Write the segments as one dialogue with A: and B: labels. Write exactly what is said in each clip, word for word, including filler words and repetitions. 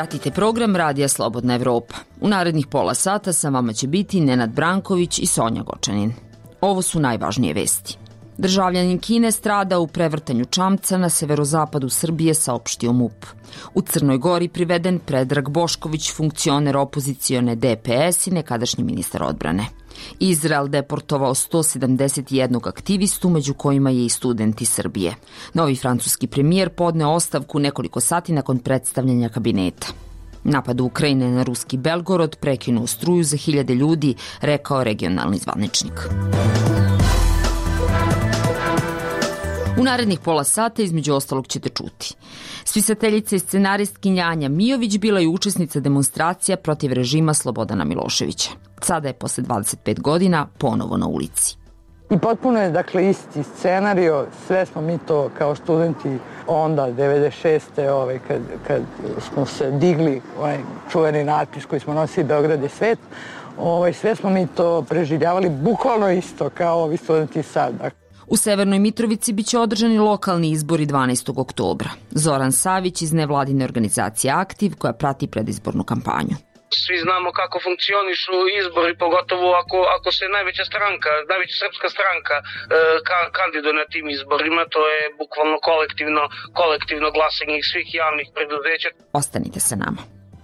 A: Pratite program Radija Slobodna Evropa. U narednih pola sata sa vama će biti Nenad Branković i Sonja Gočanin. Ovo su najvažnije vesti. Državljanin Kine strada u prevrtanju čamca na severozapadu Srbije, saopštio MUP. U Crnoj Gori priveden Predrag Bošković, funkcioner opozicione D P S i nekadašnji ministar odbrane. Izrael deportovao sto sedamdeset jedan aktivistu, među kojima je i student iz Srbije. Novi francuski premijer podneo ostavku nekoliko sati nakon predstavljanja kabineta. Napad Ukrajine na ruski Belgorod prekinuo struju za hiljade ljudi, rekao regionalni zvaničnik. U narednih pola sata između ostalog ćete čuti. Spisateljica i scenaristkinja Anja Mijović bila je učesnica demonstracija protiv režima Slobodana Miloševića. Sada je posle dvadeset pet godina ponovo na ulici.
B: I potpuno je dakle isti scenario, sve smo mi to kao studenti onda devedeset šeste Ovaj, kad, kad smo se digli, ovaj čuveni natpis koji smo nosili Beograd je svet, ovaj, sve smo mi to preživljavali bukvalno isto kao ovi studenti sad.
A: U Severnoj Mitrovici biće održani lokalni izbori dvanaestog oktobra. Zoran Savić iz nevladine organizacije Aktiv, koja prati predizbornu kampanju.
C: Svi znamo kako funkcionišu izbori, pogotovo ako, ako se najveća stranka, najveća srpska stranka e, ka, kandiduje na tim izborima. To je bukvalno kolektivno, kolektivno glasanje svih javnih preduzeća.
A: Ostanite sa nama.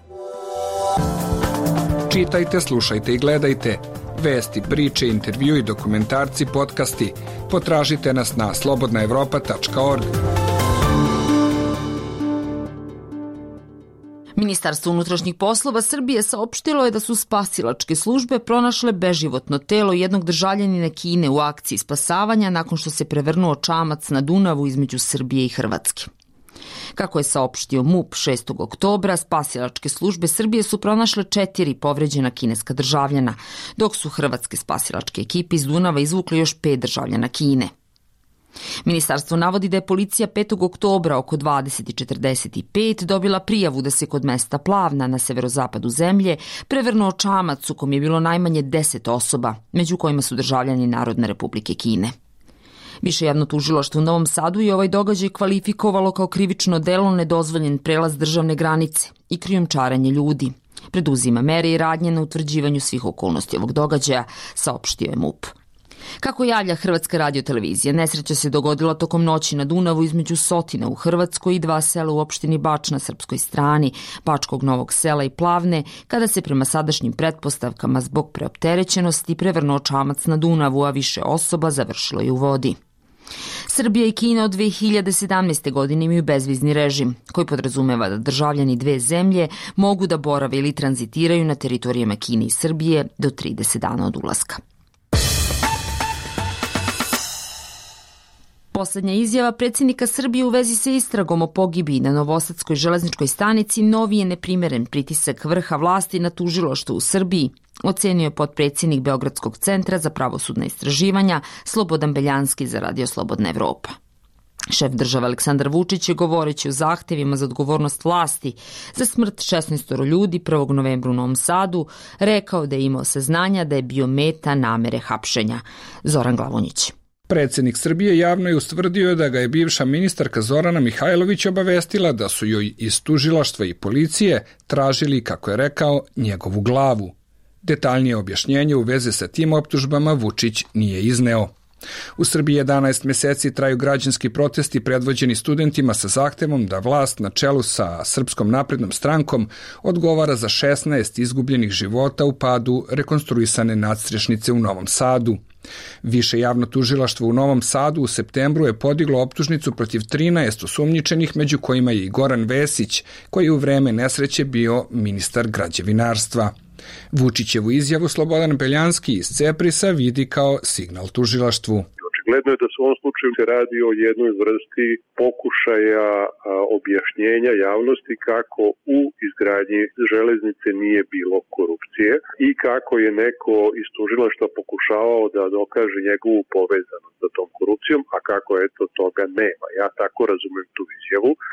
D: Čitajte, slušajte i gledajte. Vesti, priče, intervju i dokumentarci, podcasti. Potražite nas na slobodna evropa tačka org.
A: Ministarstvo unutrašnjih poslova Srbije saopštilo je da su spasilačke službe pronašle beživotno telo jednog državljanina Kine u akciji spasavanja nakon što se prevrnuo čamac na Dunavu između Srbije i Hrvatske. Kako je saopštio MUP šestog oktobra, spasilačke službe Srbije su pronašle četiri povređena kineska državljana, dok su hrvatske spasilačke ekipe iz Dunava izvukle još pet državljana Kine. Ministarstvo navodi da je policija petog oktobra oko dvadeset četrdeset pet dobila prijavu da se kod mesta Plavna na severozapadu zemlje prevrnuo čamac u kom je bilo najmanje deset osoba, među kojima su državljani Narodne Republike Kine. Više javno tužilaštvo u Novom Sadu je ovaj događaj kvalifikovalo kao krivično delo nedozvoljen prelaz državne granice i krijumčarenje ljudi. Preduzima mere i radnje na utvrđivanju svih okolnosti ovog događaja, saopštio je MUP. Kako javlja Hrvatska radiotelevizija, nesreća se dogodila tokom noći na Dunavu između Sotina u Hrvatskoj i dva sela u opštini Bač na srpskoj strani, Bačkog Novog Sela i Plavne, kada se prema sadašnjim pretpostavkama zbog preopterećenosti prevrnuo čamac na Dunavu, a više osoba završilo je u vodi. Srbija i Kina od dve hiljade sedamnaeste. godine imaju bezvizni režim, koji podrazumeva da državljani dve zemlje mogu da borave ili tranzitiraju na teritorijama Kine i Srbije do trideset dana od ulaska. Poslednja izjava predsjednika Srbije u vezi sa istragom o pogibiji na Novosadskoj železničkoj stanici novi je neprimeren pritisak vrha vlasti na tužilaštvo u Srbiji, ocenio je potpredsjednik Beogradskog centra za pravosudna istraživanja Slobodan Beljanski za Radio Slobodna Evropa. Šef države Aleksandar Vučić je, govoreći o zahtevima za odgovornost vlasti za smrt šesnaest ljudi prvog novembra u Novom Sadu, rekao da je imao saznanja da je bio meta namere hapšenja. Zoran Glavonjić.
D: Predsjednik Srbije javno je ustvrdio da ga je bivša ministarka Zorana Mihajlović obavestila da su joj iz tužilaštva i policije tražili, kako je rekao, njegovu glavu. Detaljnije objašnjenje u vezi sa tim optužbama Vučić nije izneo. U Srbiji jedanaest meseci traju građanski protesti predvođeni studentima sa zahtevom da vlast na čelu sa Srpskom naprednom strankom odgovara za šesnaest izgubljenih života u padu rekonstruisane nadstrešnice u Novom Sadu. Više javno tužilaštvo u Novom Sadu u septembru je podiglo optužnicu protiv trinaest osumnjičenih, među kojima je i Goran Vesić, koji je u vreme nesreće bio ministar građevinarstva. Vučićevu izjavu Slobodan Beljanski iz Ceprisa vidi kao signal tužilaštvu.
E: Očigledno je da se u ovom slučaju se radi o jednoj vrsti pokušaja a, objašnjenja javnosti kako u izgradnji železnice nije bilo korupcije i kako je neko iz tužilaštva pokušavao da dokaže njegovu povezanost sa tom korupcijom, a kako eto toga nema. Ja tako razumem tu izjavu.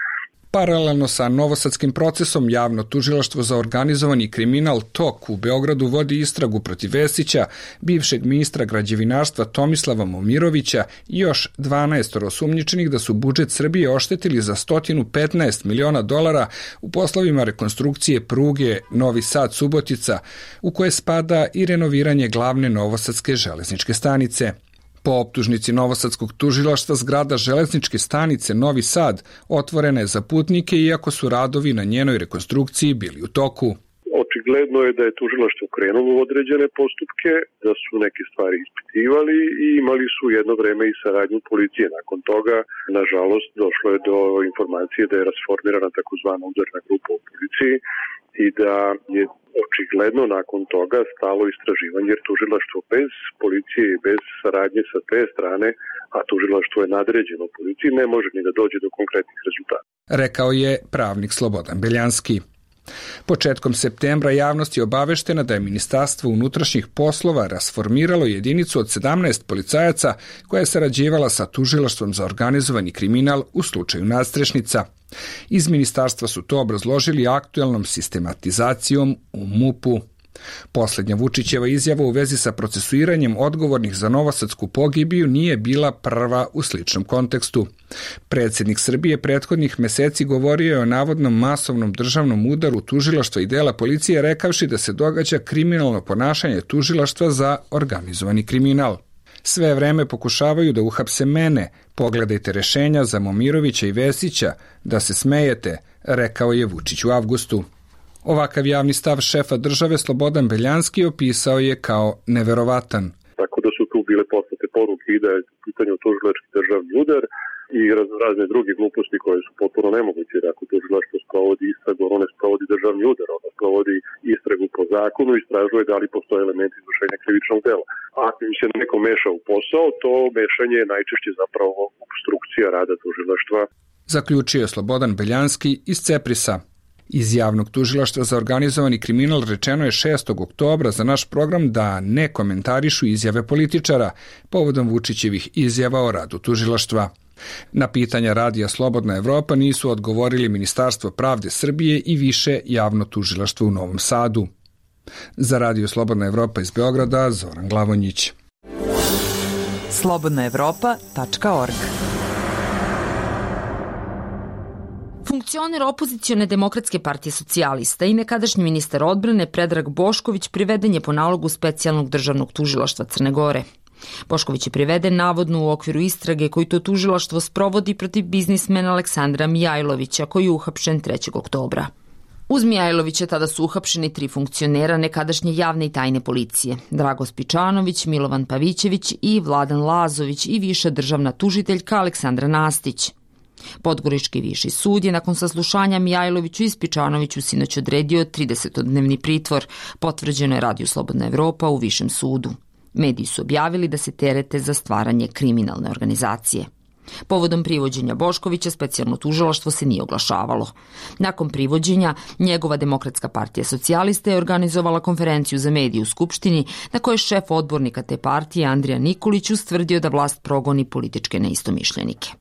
D: Paralelno sa novosadskim procesom, javno tužilaštvo za organizovani kriminal T O K u Beogradu vodi istragu protiv Vesića, bivšeg ministra građevinarstva Tomislava Momirovića i još dvanaest osumnjičenih da su budžet Srbije oštetili za sto petnaest miliona dolara u poslovima rekonstrukcije pruge Novi Sad-Subotica, u koje spada i renoviranje glavne novosadske železničke stanice. Po optužnici novosadskog tužilaštva, zgrada železničke stanice Novi Sad otvorena je za putnike, iako su radovi na njenoj rekonstrukciji bili u toku.
E: Očigledno je da je tužilaštvo krenulo u određene postupke, da su neke stvari ispitivali i imali su jedno vreme i saradnju policije. Nakon toga, nažalost, došlo je do informacije da je rasformirana takozvana udarna grupa u policiji i da je očigledno nakon toga stalo istraživanje, jer tužilaštvo bez policije i bez saradnje sa te strane, a tužilaštvo je nadređeno policiji, ne može ni da dođe do konkretnih rezultata.
D: Rekao je pravnik Slobodan Beljanski. Početkom septembra javnost je obaveštena da je Ministarstvo unutrašnjih poslova rasformiralo jedinicu od sedamnaest policajaca koja je sarađivala sa tužilaštvom za organizovani kriminal u slučaju nadstrešnica. Iz ministarstva su to obrazložili aktuelnom sistematizacijom u M U P-u. Poslednja Vučićeva izjava u vezi sa procesuiranjem odgovornih za novosadsku pogibiju nije bila prva u sličnom kontekstu. Predsjednik Srbije prethodnih meseci govorio je o navodnom masovnom državnom udaru tužilaštva i dela policije, rekavši da se događa kriminalno ponašanje tužilaštva za organizovani kriminal. Sve vreme pokušavaju da uhapse mene, pogledajte rešenja za Momirovića i Vesića, da se smejete, rekao je Vučić u avgustu. Ovakav javni stav šefa države Slobodan Beljanski opisao je kao neverovatan.
E: Tako da su tu bile poslate poruke i da je u pitanju tužilački državni udar i razne druge gluposti koje su potpuno nemoguće. Ako tužilaštvo sprovodi istragu, ono ne sprovodi državni udar, ono sprovodi istragu po zakonu i istražuje da li postoje elementi izvršenja krivičnog dela. Ako im se neko meša u posao, to mešanje je najčešće zapravo obstrukcija rada tužilaštva.
D: Zaključio je Slobodan Beljanski iz Ceprisa. Iz javnog tužilaštva za organizovani kriminal rečeno je šestog oktobra za naš program da ne komentarišu izjave političara povodom Vučićevih izjava o radu tužilaštva. Na pitanja radija Slobodna Evropa nisu odgovorili Ministarstvo pravde Srbije i više javno tužilaštvo u Novom Sadu. Za radio Slobodna Evropa iz Beograda, Zoran Glavonjić.
F: slobodna evropa tačka org.
A: Funkcioner opozicione Demokratske partije socijalista i nekadašnji ministar odbrane Predrag Bošković priveden je po nalogu specijalnog državnog tužilaštva Crne Gore. Bošković je priveden navodno u okviru istrage koju to tužilaštvo sprovodi protiv biznismena Aleksandra Mijajlovića, koji je uhapšen trećeg oktobra. Uz Mijajlovića tada su uhapšeni tri funkcionera nekadašnje javne i tajne policije: Drago Spičanović, Milovan Pavićević i Vladan Lazović i viša državna tužiteljka Aleksandra Nastić. Podgorički viši sud je nakon saslušanja Mijajloviću i Spičanoviću sinoć odredio tridesetodnevni pritvor, potvrđeno je Radio Slobodna Evropa u Višem sudu. Mediji su objavili da se terete za stvaranje kriminalne organizacije. Povodom privođenja Boškovića specijalno tužilaštvo se nije oglašavalo. Nakon privođenja, njegova Demokratska partija socijalista je organizovala konferenciju za medije u Skupštini, na kojoj je šef odbornika te partije Andrija Nikolić ustvrdio da vlast progoni političke neistomišljenike.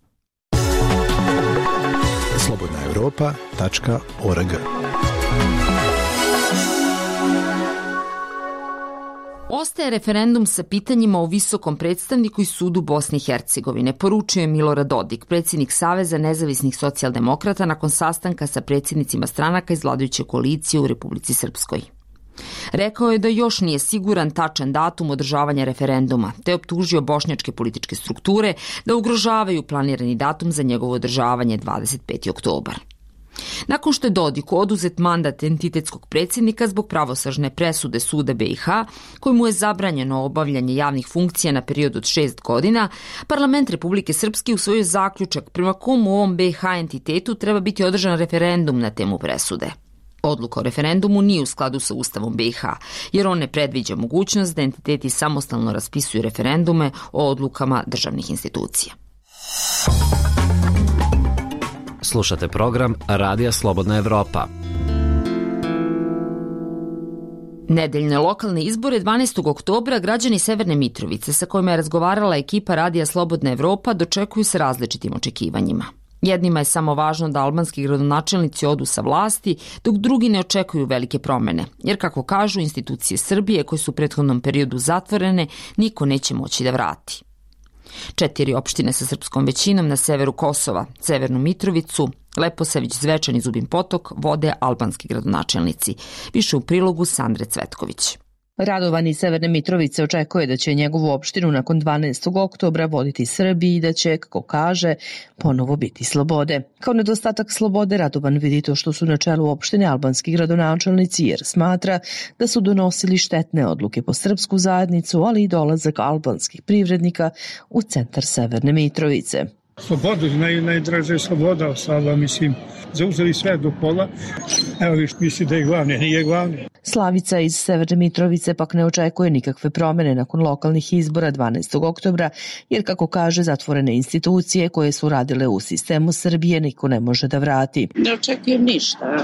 G: slobodna evropa tačka org.
A: Ostaje referendum sa pitanjima o visokom predstavniku i sudu Bosne i Hercegovine, poručio je Milorad Dodik, predsjednik Saveza nezavisnih socijaldemokrata, nakon sastanka sa predsjednicima stranaka iz vladajuće koalicije u Republici Srpskoj. Rekao je da još nije siguran tačan datum održavanja referenduma, te optužio bošnjačke političke strukture da ugrožavaju planirani datum za njegovo održavanje dvadeset peti oktobar. Nakon što je Dodiku oduzet mandat entitetskog predsjednika zbog pravosnažne presude suda B i H, kojemu je zabranjeno obavljanje javnih funkcija na period od šest godina, Parlament Republike Srpske usvojio zaključak prema komu u ovom B i H entitetu treba biti održan referendum na temu presude. Odluka o referendumu nije u skladu sa Ustavom B i H, jer on ne predviđa mogućnost da entiteti samostalno raspisuju referendume o odlukama državnih institucija.
H: Slušate program Radija Slobodna Evropa.
A: Nedeljne lokalne izbore dvanaestog oktobra građani Severne Mitrovice, sa kojima je razgovarala ekipa Radija Slobodna Evropa, dočekuju se različitim očekivanjima. Jednima je samo važno da albanski gradonačelnici odu sa vlasti, dok drugi ne očekuju velike promene, jer kako kažu institucije Srbije koje su u prethodnom periodu zatvorene, niko neće moći da vrati. Četiri opštine sa srpskom većinom na severu Kosova, Severnu Mitrovicu, Leposavić, Zvečan i Zubin Potok vode albanski gradonačelnici. Više u prilogu Sandre Cvetković.
F: Radovan iz Severne Mitrovice očekuje da će njegovu opštinu nakon dvanaestog oktobra voditi Srbiji i da će, kako kaže, ponovo biti slobode. Kao nedostatak slobode Radovan vidi to što su na čelu opštine albanski gradonačelnici jer smatra da su donosili štetne odluke po srpsku zajednicu, ali i dolazak albanskih privrednika u centar Severne Mitrovice.
I: Slobodu, naj, najdraže je sloboda ostala, mislim, zauzeli sve do pola, evo viš misli da je glavni, nije glavni.
F: Slavica iz Severne Mitrovice pak ne očekuje nikakve promene nakon lokalnih izbora dvanaestog oktobra, jer kako kaže zatvorene institucije koje su radile u sistemu Srbije niko ne može da vrati.
J: Ne očekujem ništa.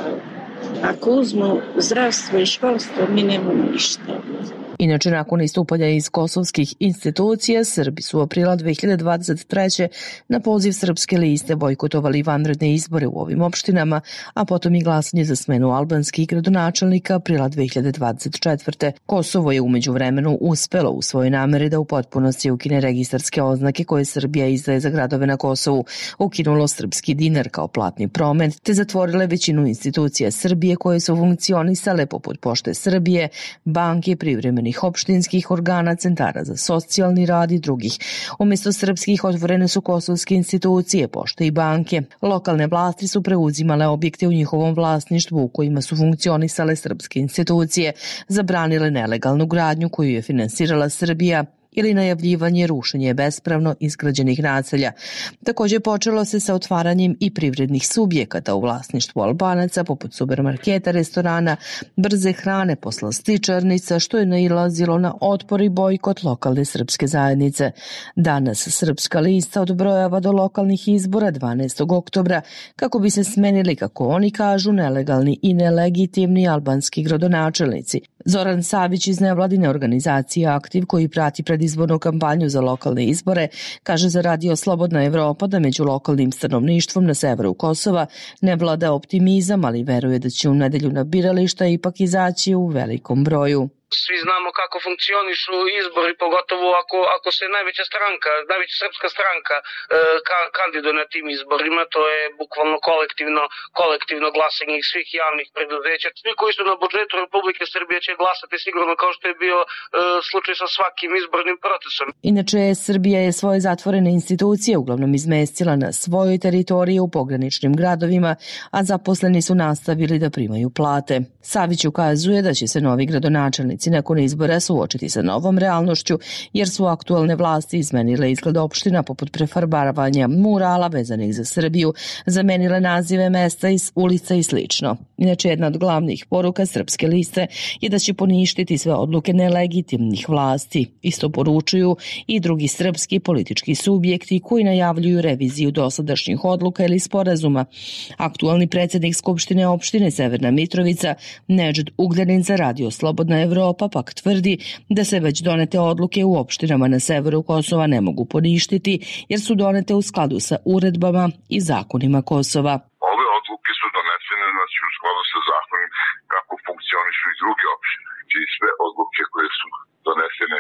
J: Ako uzmu zdravstvo i školstvo, mi nemamo ništa.
F: Inače, nakon istupanja iz kosovskih institucija, Srbi su u aprila dve hiljade dvadeset treće na poziv Srpske liste bojkotovali vanredne izbore u ovim opštinama, a potom i glasanje za smenu albanskih gradonačelnika aprila dve hiljade dvadeset četvrte. Kosovo je umeđu vremenu uspelo u svojoj nameri da u potpunosti ukine registarske oznake koje Srbija izdaje za gradove na Kosovu, ukinulo srpski dinar kao platni promet, te zatvorile većinu institucija Srbije koje su funkcionisale poput Pošte Srbije, banke, privremenih opštinskih organa, centara za socijalni rad i drugih. Umjesto srpskih otvorene su kosovske institucije, pošte i banke. Lokalne vlasti su preuzimale objekte u njihovom vlasništvu u kojima su funkcionisale srpske institucije, zabranile nelegalnu gradnju koju je finansirala Srbija ili najavljivanje rušenje bespravno izgrađenih naselja. Također počelo se sa otvaranjem i privrednih subjekata u vlasništvu Albanaca, poput supermarketa, restorana, brze hrane, poslastičarnica, što je nailazilo na otpor i bojkot lokalne srpske zajednice. Danas Srpska lista odbrojava do lokalnih izbora dvanaestog oktobra kako bi se smenili, kako oni kažu, nelegalni i nelegitimni albanski gradonačelnici. Zoran Savić iz nevladine organizacije Aktiv, koji prati predizbornu kampanju za lokalne izbore, kaže za Radio Slobodna Evropa da među lokalnim stanovništvom na severu Kosova ne vlada optimizam, ali veruje da će u nedelju na birališta ipak izaći u velikom broju.
C: Svi znamo kako funkcionišu izbori, pogotovo ako, ako se najveća stranka, najveća srpska stranka e, ka, kandiduje na tim izborima, to je bukvalno kolektivno, kolektivno glasanje svih javnih preduzeća. Svi koji su na budžetu Republike Srbije će glasati sigurno kao što je bio e, slučaj sa svakim izbornim procesom.
F: Inače, Srbija je svoje zatvorene institucije uglavnom izmestila na svojoj teritoriji u pograničnim gradovima, a zaposleni su nastavili da primaju plate. Savić ukazuje da će se novi gradonačelnici nakon izbora suočiti sa novom realnošću, jer su aktualne vlasti izmenile izgled opština poput prefarbaravanja murala vezanih za Srbiju, zamenile nazive mesta iz ulica i slično. Inače, jedna od glavnih poruka Srpske liste je da će poništiti sve odluke nelegitimnih vlasti. Isto poručuju i drugi srpski politički subjekti koji najavljuju reviziju dosadašnjih odluka ili sporazuma. Aktualni predsjednik Skupštine opštine Severna Mitrovica, Nedžed Ugljanin za Radio Slobodna Evropa pak tvrdi da se već donete odluke u opštinama na severu Kosova ne mogu poništiti jer su donete u skladu sa uredbama i zakonima Kosova.
K: Ove odluke su donesene znači, u skladu sa zakonom kako funkcionišu i druge opštine. Znači sve odluke koje su donesene,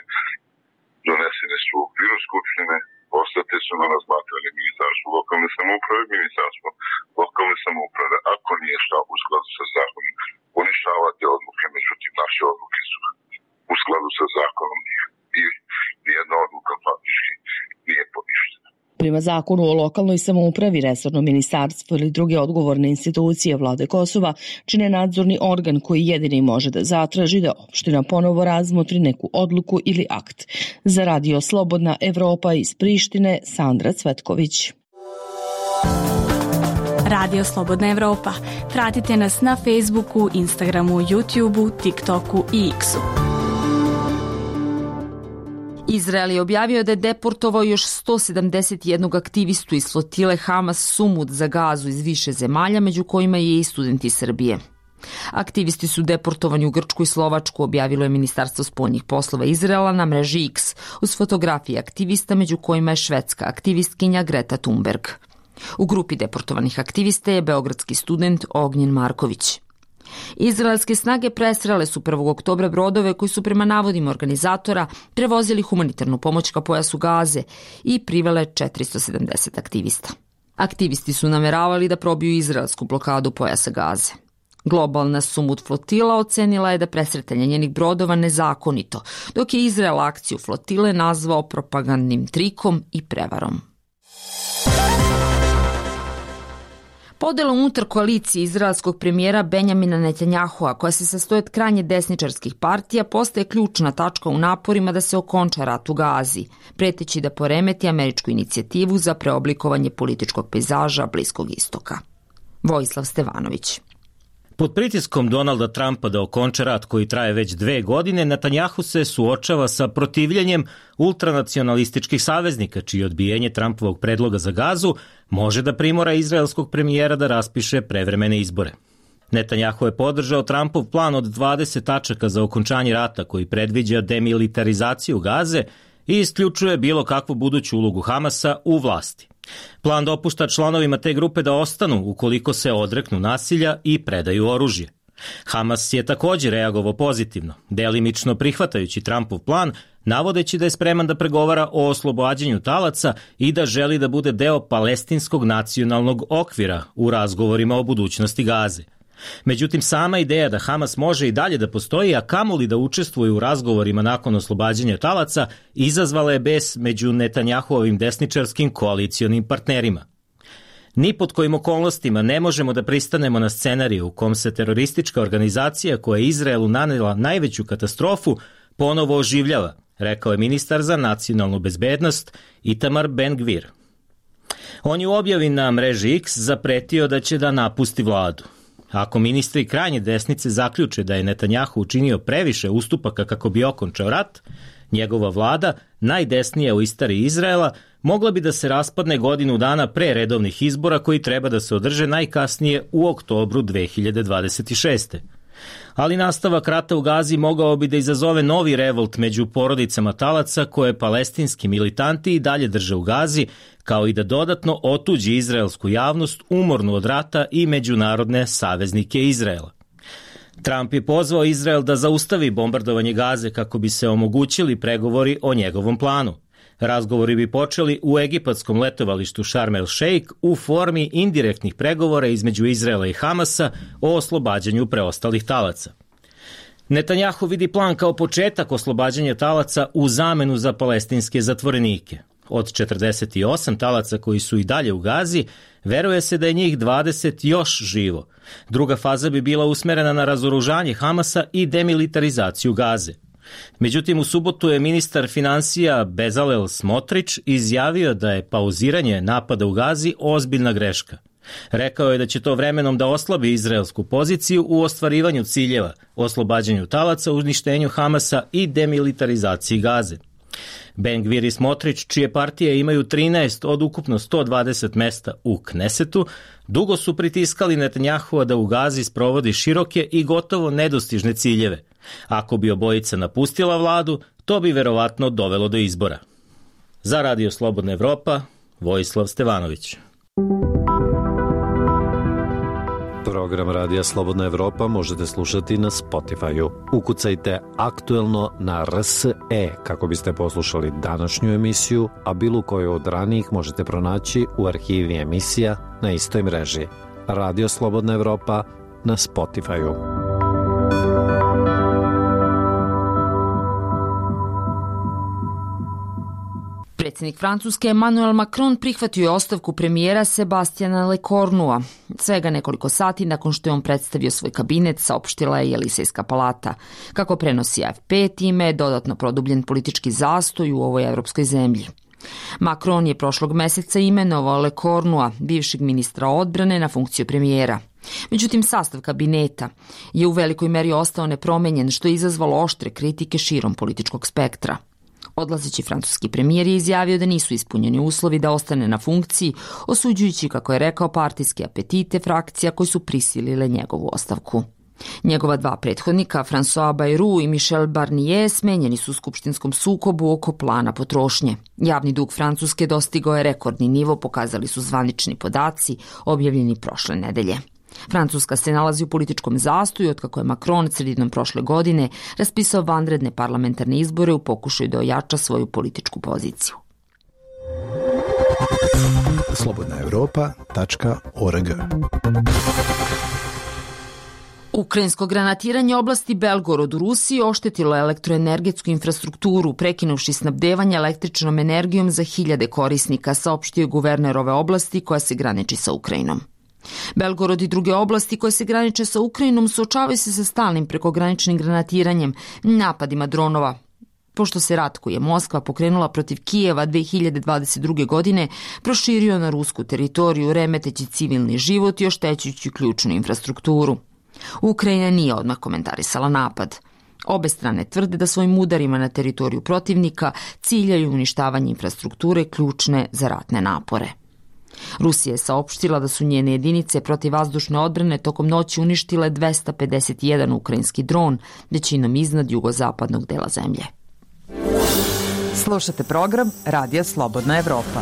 K: donesene su u okviru Skupštine, ostate su na razmatranje Ministarstvo lokalne samouprave, Ministarstvo lokalne samouprave, ako nije šta u skladu sa zakonom, poništavate odluke, međutim naše odluke su u skladu sa zakonom i nijedna odluka faktički nije poništena.
F: Prema zakonu o lokalnoj samoupravi, resorno ministarstvo ili druge odgovorne institucije vlade Kosova čine nadzorni organ koji jedini može da zatraži da opština ponovo razmotri neku odluku ili akt. Za Radio Slobodna Evropa iz Prištine, Sandra Cvetković.
L: Radio Slobodna Evropa. Pratite nas na Facebooku, Instagramu, YouTubeu, TikToku i X-u.
A: Izrael je objavio da je deportovao još sto sedamdeset jedan aktivistu iz flotile Hamas Sumud za Gazu iz više zemalja, među kojima je i studenti Srbije. Aktivisti su deportovani u Grčku i Slovačku, objavilo je Ministarstvo spoljnih poslova Izraela na mreži X, uz fotografije aktivista, među kojima je švedska aktivistkinja Greta Thunberg. U grupi deportovanih aktivista je beogradski student Ognjen Marković. Izraelske snage presrele su prvog oktobra brodove koji su prema navodima organizatora prevozili humanitarnu pomoć ka pojasu Gaze i privele četiristo sedamdeset aktivista. Aktivisti su nameravali da probiju izraelsku blokadu pojasa Gaze. Globalna Sumud flotila ocenila je da presretanje njenih brodova nezakonito, dok je Izrael akciju flotile nazvao propagandnim trikom i prevarom. Podela unutar koalicije izraelskog premijera Benjamina Netanjahua, koja se sastoji od krajnje desničarskih partija, postaje ključna tačka u naporima da se okonča rat u Gazi, preteći da poremeti američku inicijativu za preoblikovanje političkog pejzaža Bliskog istoka. Vojislav Stevanović.
M: Pod pritiskom Donalda Trumpa da okonča rat koji traje već dve godine, Netanjahu se suočava sa protivljenjem ultranacionalističkih saveznika, čije odbijanje Trumpovog predloga za Gazu može da primora izraelskog premijera da raspiše prevremene izbore. Netanjahu je podržao Trumpov plan od dvadeset tačaka za okončanje rata koji predviđa demilitarizaciju Gaze i isključuje bilo kakvu buduću ulogu Hamasa u vlasti. Plan dopušta članovima te grupe da ostanu ukoliko se odreknu nasilja i predaju oružje. Hamas je također reagovao pozitivno, delimično prihvatajući Trumpov plan, navodeći da je spreman da pregovara o oslobađanju talaca i da želi da bude deo palestinskog nacionalnog okvira u razgovorima o budućnosti Gaze. Međutim, sama ideja da Hamas može i dalje da postoji, a kamoli da učestvuje u razgovorima nakon oslobađanja talaca, izazvala je bes među Netanjahuovim desničarskim koalicionim partnerima. Ni pod kojim okolnostima ne možemo da pristanemo na scenariju u kom se teroristička organizacija koja je Izraelu nanela najveću katastrofu ponovo oživljava, rekao je ministar za nacionalnu bezbednost Itamar Ben-Gvir. On je u objavi na mreži X zapretio da će da napusti vladu. Ako ministri krajnje desnice zaključe da je Netanjahu učinio previše ustupaka kako bi okončao rat, njegova vlada, najdesnija u istoriji Izraela, mogla bi da se raspadne godinu dana pre redovnih izbora koji treba da se održe najkasnije u oktobru dve hiljade dvadeset šeste. Ali nastavak rata u Gazi mogao bi da izazove novi revolt među porodicama talaca koje palestinski militanti i dalje drže u Gazi, kao i da dodatno otuđi izraelsku javnost umornu od rata i međunarodne saveznike Izraela. Trump je pozvao Izrael da zaustavi bombardovanje Gaze kako bi se omogućili pregovori o njegovom planu. Razgovori bi počeli u egipatskom letovalištu Sharm el Sheikh u formi indirektnih pregovora između Izraela i Hamasa o oslobađanju preostalih talaca. Netanjahu vidi plan kao početak oslobađanja talaca u zamenu za palestinske zatvorenike. Od četrdeset osam talaca koji su i dalje u Gazi, veruje se da je njih dvadeset još živo. Druga faza bi bila usmerena na razoružanje Hamasa i demilitarizaciju Gaze. Međutim, u subotu je ministar finansija Bezalel Smotrić izjavio da je pauziranje napada u Gazi ozbiljna greška. Rekao je da će to vremenom da oslabi izraelsku poziciju u ostvarivanju ciljeva, oslobađanju talaca, uništenju Hamasa i demilitarizaciji Gaze. Ben-Gvir i Smotrić, čije partije imaju trinaest od ukupno sto dvadeset mesta u Knesetu, dugo su pritiskali Netanjahua da u Gazi sprovodi široke i gotovo nedostižne ciljeve. Ako bi obojica napustila vladu, to bi verovatno dovelo do izbora. Za Radio Slobodna Evropa, Vojislav Stevanović.
H: Program Radija Slobodna Evropa možete slušati na Spotify-u. Ukucajte aktuelno na R S E kako biste poslušali današnju emisiju, a bilo koju od ranijih možete pronaći u arhivi emisija na istoj mreži. Radio Slobodna Evropa na Spotify-u.
A: Predsjednik Francuske Emmanuel Macron prihvatio je ostavku premijera Sebastiana Lecornua. Svega nekoliko sati nakon što je on predstavio svoj kabinet, saopštila je Jelisejska palata. Kako prenosi A F P, time je dodatno produbljen politički zastoj u ovoj evropskoj zemlji. Macron je prošlog meseca imenovao Lecornua, bivšeg ministra odbrane, na funkciju premijera. Međutim, sastav kabineta je u velikoj meri ostao nepromenjen, što je izazvalo oštre kritike širom političkog spektra. Odlazeći francuski premijer je izjavio da nisu ispunjeni uslovi da ostane na funkciji, osuđujući, kako je rekao, partijske apetite frakcija koji su prisilile njegovu ostavku. Njegova dva prethodnika, François Bayrou i Michel Barnier, smenjeni su u skupštinskom sukobu oko plana potrošnje. Javni dug Francuske dostigao je rekordni nivo, pokazali su zvanični podaci objavljeni prošle nedelje. Francuska se nalazi u političkom zastoju otkako je Macron sredinom prošle godine raspisao vanredne parlamentarne izbore u pokušaju da ojača svoju političku poziciju.
G: slobodna europa tačka org.
A: Ukrajinsko granatiranje oblasti Belgorod u Rusiji oštetilo elektroenergetsku infrastrukturu, prekinuvši snabdevanje električnom energijom za hiljade korisnika, saopštio je guverner ove oblasti koja se graniči sa Ukrajinom. Belgorod i druge oblasti koje se graniče sa Ukrajinom suočavaju se sa stalnim prekograničnim granatiranjem, napadima dronova. Pošto se rat koji je Moskva pokrenula protiv Kijeva dve hiljade dvadeset druge. godine proširio na rusku teritoriju, remeteći civilni život i oštećujući ključnu infrastrukturu. Ukrajina nije odmah komentarisala napad. Obe strane tvrde da svojim udarima na teritoriju protivnika ciljaju uništavanje infrastrukture ključne za ratne napore. Rusija je saopštila da su njene jedinice protivvazdušne odbrane tokom noći uništile dvesta pedeset jedan ukrajinski dron, većinom iznad jugozapadnog dela zemlje.
N: Slušate program Radija Slobodna Evropa.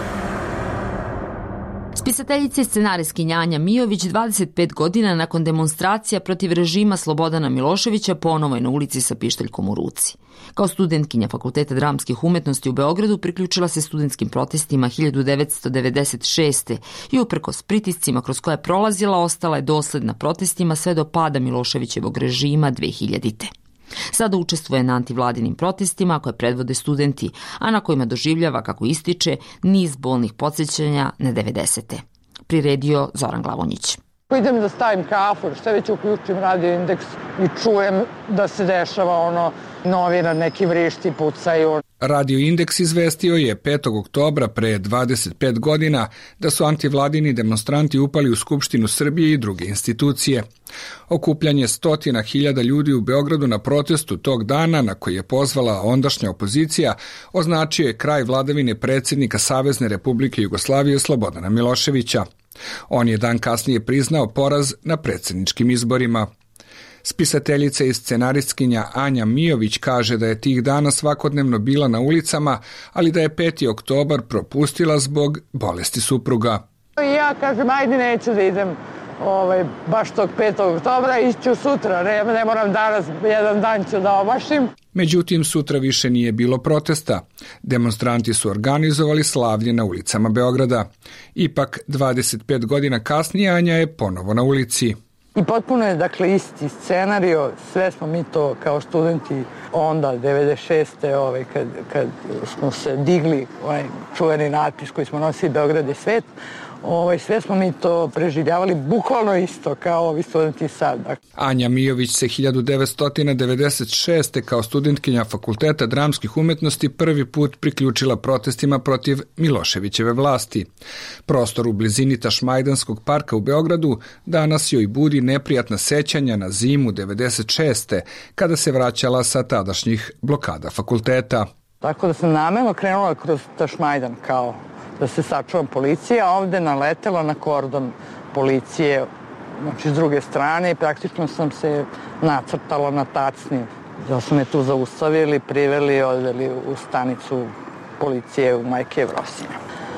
A: Spisateljica i scenarijskinja Anja Mijović dvadeset pet godina nakon demonstracija protiv režima Slobodana Miloševića ponovo je na ulici sa pištaljkom u ruci. Kao studentkinja Fakulteta dramskih umetnosti u Beogradu priključila se studentskim protestima hiljadu devetsto devedeset šeste. i uprkos pritiscima kroz koje je prolazila ostala je dosledna protestima sve do pada Miloševićevog režima dve hiljadite. Sada učestvuje na antivladinim protestima koje predvode studenti, a na kojima doživljava, kako ističe, niz bolnih podsjećanja na devedesete. Priredio Zoran Glavonjić.
B: Idem da stavim kafu, što već uključim Radio Indeks i čujem da se dešava ono, novina, neki vrišti pucaju.
D: Radio Indeks izvestio je petog oktobra pre dvadeset pet godina da su antivladini demonstranti upali u Skupštinu Srbije i druge institucije. Okupljanje stotina hiljada ljudi u Beogradu na protestu tog dana, na koji je pozvala ondašnja opozicija, označio je kraj vladavine predsjednika Savezne Republike Jugoslavije Slobodana Miloševića. On je dan kasnije priznao poraz na predsjedničkim izborima. Spisateljica i scenaristkinja Anja Mijović kaže da je tih dana svakodnevno bila na ulicama, ali da je peti oktobar propustila zbog bolesti supruga.
B: Ja kažem, ajde neću da idem ovaj, baš tog petog oktobra, iću sutra, ne, ne moram danas, jedan dan ću da omašim.
D: Međutim, sutra više nije bilo protesta. Demonstranti su organizovali slavlje na ulicama Beograda. Ipak, dvadeset pet godina kasnije Anja je ponovo na ulici.
B: I potpuno je, dakle, isti scenario, sve smo mi to kao studenti onda, devedeset šeste. Ovaj, kad, kad smo se digli, ovaj, čuveni natpis koji smo nosili Beograd je svet, ovaj, sve smo mi to preživljavali bukvalno isto kao ovi studenti sad.
D: Anja Mijović se hiljadu devetsto devedeset šeste. kao studentkinja Fakulteta dramskih umetnosti prvi put priključila protestima protiv Miloševićeve vlasti. Prostor u blizini Tašmajdanskog parka u Beogradu danas joj budi neprijatna sećanja na zimu devedeset šeste. kada se vraćala sa tadašnjih blokada fakulteta.
B: Tako da sam namerno krenula kroz Tašmajdan kao da se sačuvam policije, a ovde naletela na kordon policije, znači s druge strane, i praktično sam se nacrtala na tacni. Da su me tu zaustavili, priveli i odveli u stanicu policije u Majke Vrosine.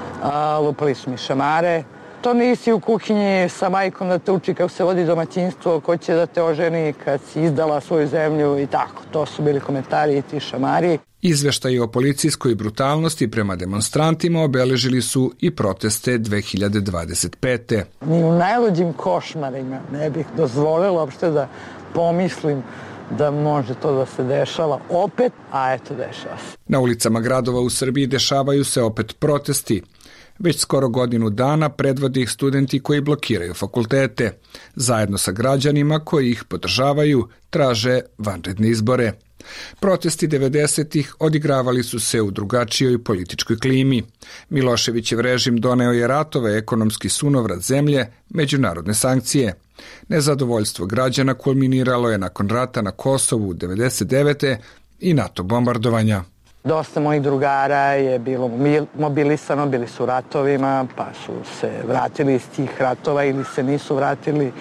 B: A, lupali su mi šamare. To nisi u kuhinji sa majkom da te uči kako se vodi domaćinstvo, ko će da te oženi kad si izdala svoju zemlju i tako. To su bili komentari i ti šamari.
D: Izveštaji o policijskoj brutalnosti prema demonstrantima obeležili su i proteste dve hiljade dvadeset pete.
B: Ni u najluđim košmarima ne bih dozvolila uopšte da pomislim da može to da se dešava opet, a eto dešava se.
D: Na ulicama gradova u Srbiji dešavaju se opet protesti. Već skoro godinu dana predvode ih studenti koji blokiraju fakultete. Zajedno sa građanima koji ih podržavaju traže vanredne izbore. Protesti devedesetih odigravali su se u drugačijoj političkoj klimi. Miloševićev režim doneo je ratove, ekonomski sunovrat zemlje, međunarodne sankcije. Nezadovoljstvo građana kulminiralo je nakon rata na Kosovu devedeset devete. i NATO bombardovanja.
B: Dosta mojih drugara je bilo mobilisano, bili su ratovima, pa su se vratili iz tih ratova ili se nisu vratili.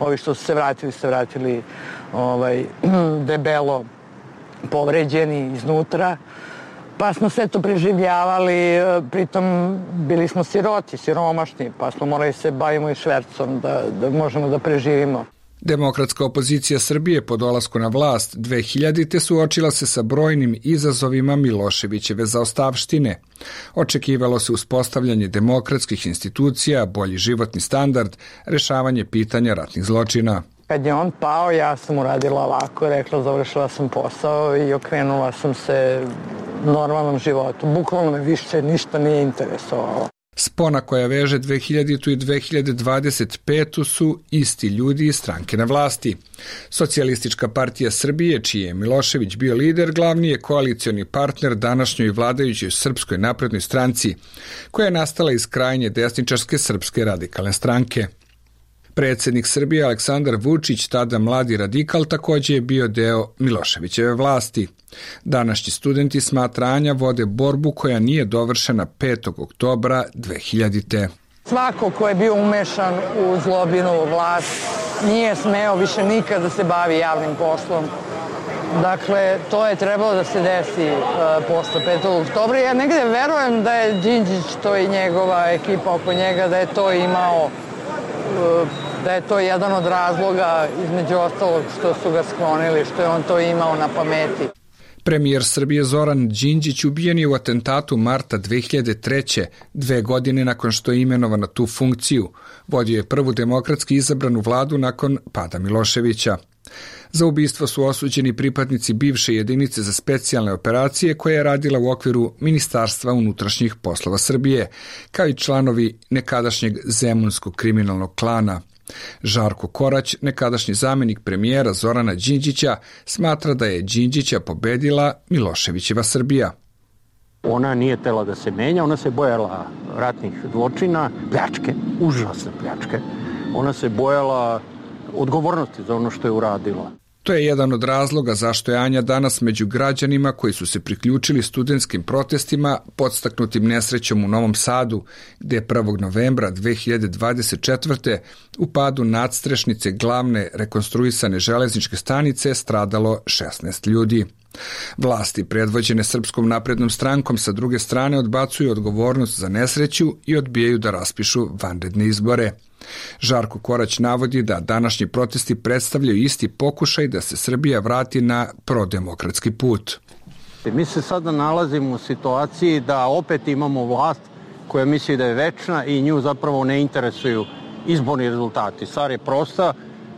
B: ovi što su se vratili, su se vratili ovaj, debelo povređeni iznutra. Pa smo sve to preživljavali, pritom bili smo siroti, siromašni, pa smo morali se bavimo i švercom da, da možemo da preživimo.
D: Demokratska opozicija Srbije po dolasku na vlast dve hiljadite suočila se sa brojnim izazovima Miloševićeve zaostavštine. Očekivalo se uspostavljanje demokratskih institucija, bolji životni standard, rešavanje pitanja ratnih zločina.
B: Kad je on pao, ja sam uradila ovako, rekla, završila sam posao i okrenula sam se normalnom životu. Bukvalno me više ništa nije interesovalo.
D: Spona koja veže dve hiljaditu i dve hiljade dvadeset petu su isti ljudi iz stranke na vlasti. Socijalistička partija Srbije, čiji je Milošević bio lider, glavni je koalicioni partner današnjoj vladajućoj Srpskoj naprednoj stranci, koja je nastala iz krajnje desničarske Srpske radikalne stranke. Predsjednik Srbije Aleksandar Vučić, tada mladi radikal, također je bio deo Miloševićeve vlasti. Današnji studenti smatranja vode borbu koja nije dovršena petog oktobra dve hiljadite.
B: Svako ko je bio umešan u zlobinu vlast nije smeo više nikad da se bavi javnim poslom. Dakle, to je trebalo da se desi uh, posle petog oktobra. Ja negde verujem da je Đinđić, to i njegova ekipa oko njega, da je to imao da je to jedan od razloga, između ostalog, što su ga sklonili, što je on to imao na pameti.
D: Premijer Srbije Zoran Đinđić ubijen je u atentatu marta dve hiljade treće, dve godine nakon što je imenovan na tu funkciju. Vodio je prvu demokratski izabranu vladu nakon pada Miloševića. Za ubistvo su osuđeni pripadnici bivše jedinice za specijalne operacije koja je radila u okviru Ministarstva unutrašnjih poslova Srbije, kao i članovi nekadašnjeg zemunskog kriminalnog klana. Žarko Korać, nekadašnji zamjenik premijera Zorana Đinđića, smatra da je Đinđića pobedila Miloševićeva Srbija.
O: Ona nije tela da se menja, ona se bojala ratnih zločina, pljačke, užasne pljačke. Ona se bojala odgovornosti za ono što je uradila.
D: To je jedan od razloga zašto je Anja danas među građanima koji su se priključili studentskim protestima podstaknutim nesrećom u Novom Sadu, gde je prvog novembra dve hiljade dvadeset četvrte u padu nadstrešnice glavne rekonstruisane železničke stanice stradalo šesnaest ljudi. Vlasti predvođene Srpskom naprednom strankom sa druge strane odbacuju odgovornost za nesreću i odbijaju da raspišu vanredne izbore. Žarko Korać navodi da današnji protesti predstavljaju isti pokušaj da se Srbija vrati na prodemokratski put.
O: Mi se sada nalazimo u situaciji da opet imamo vlast koja misli da je večna i nju zapravo ne interesuju izborni rezultati. Stvar je prosta,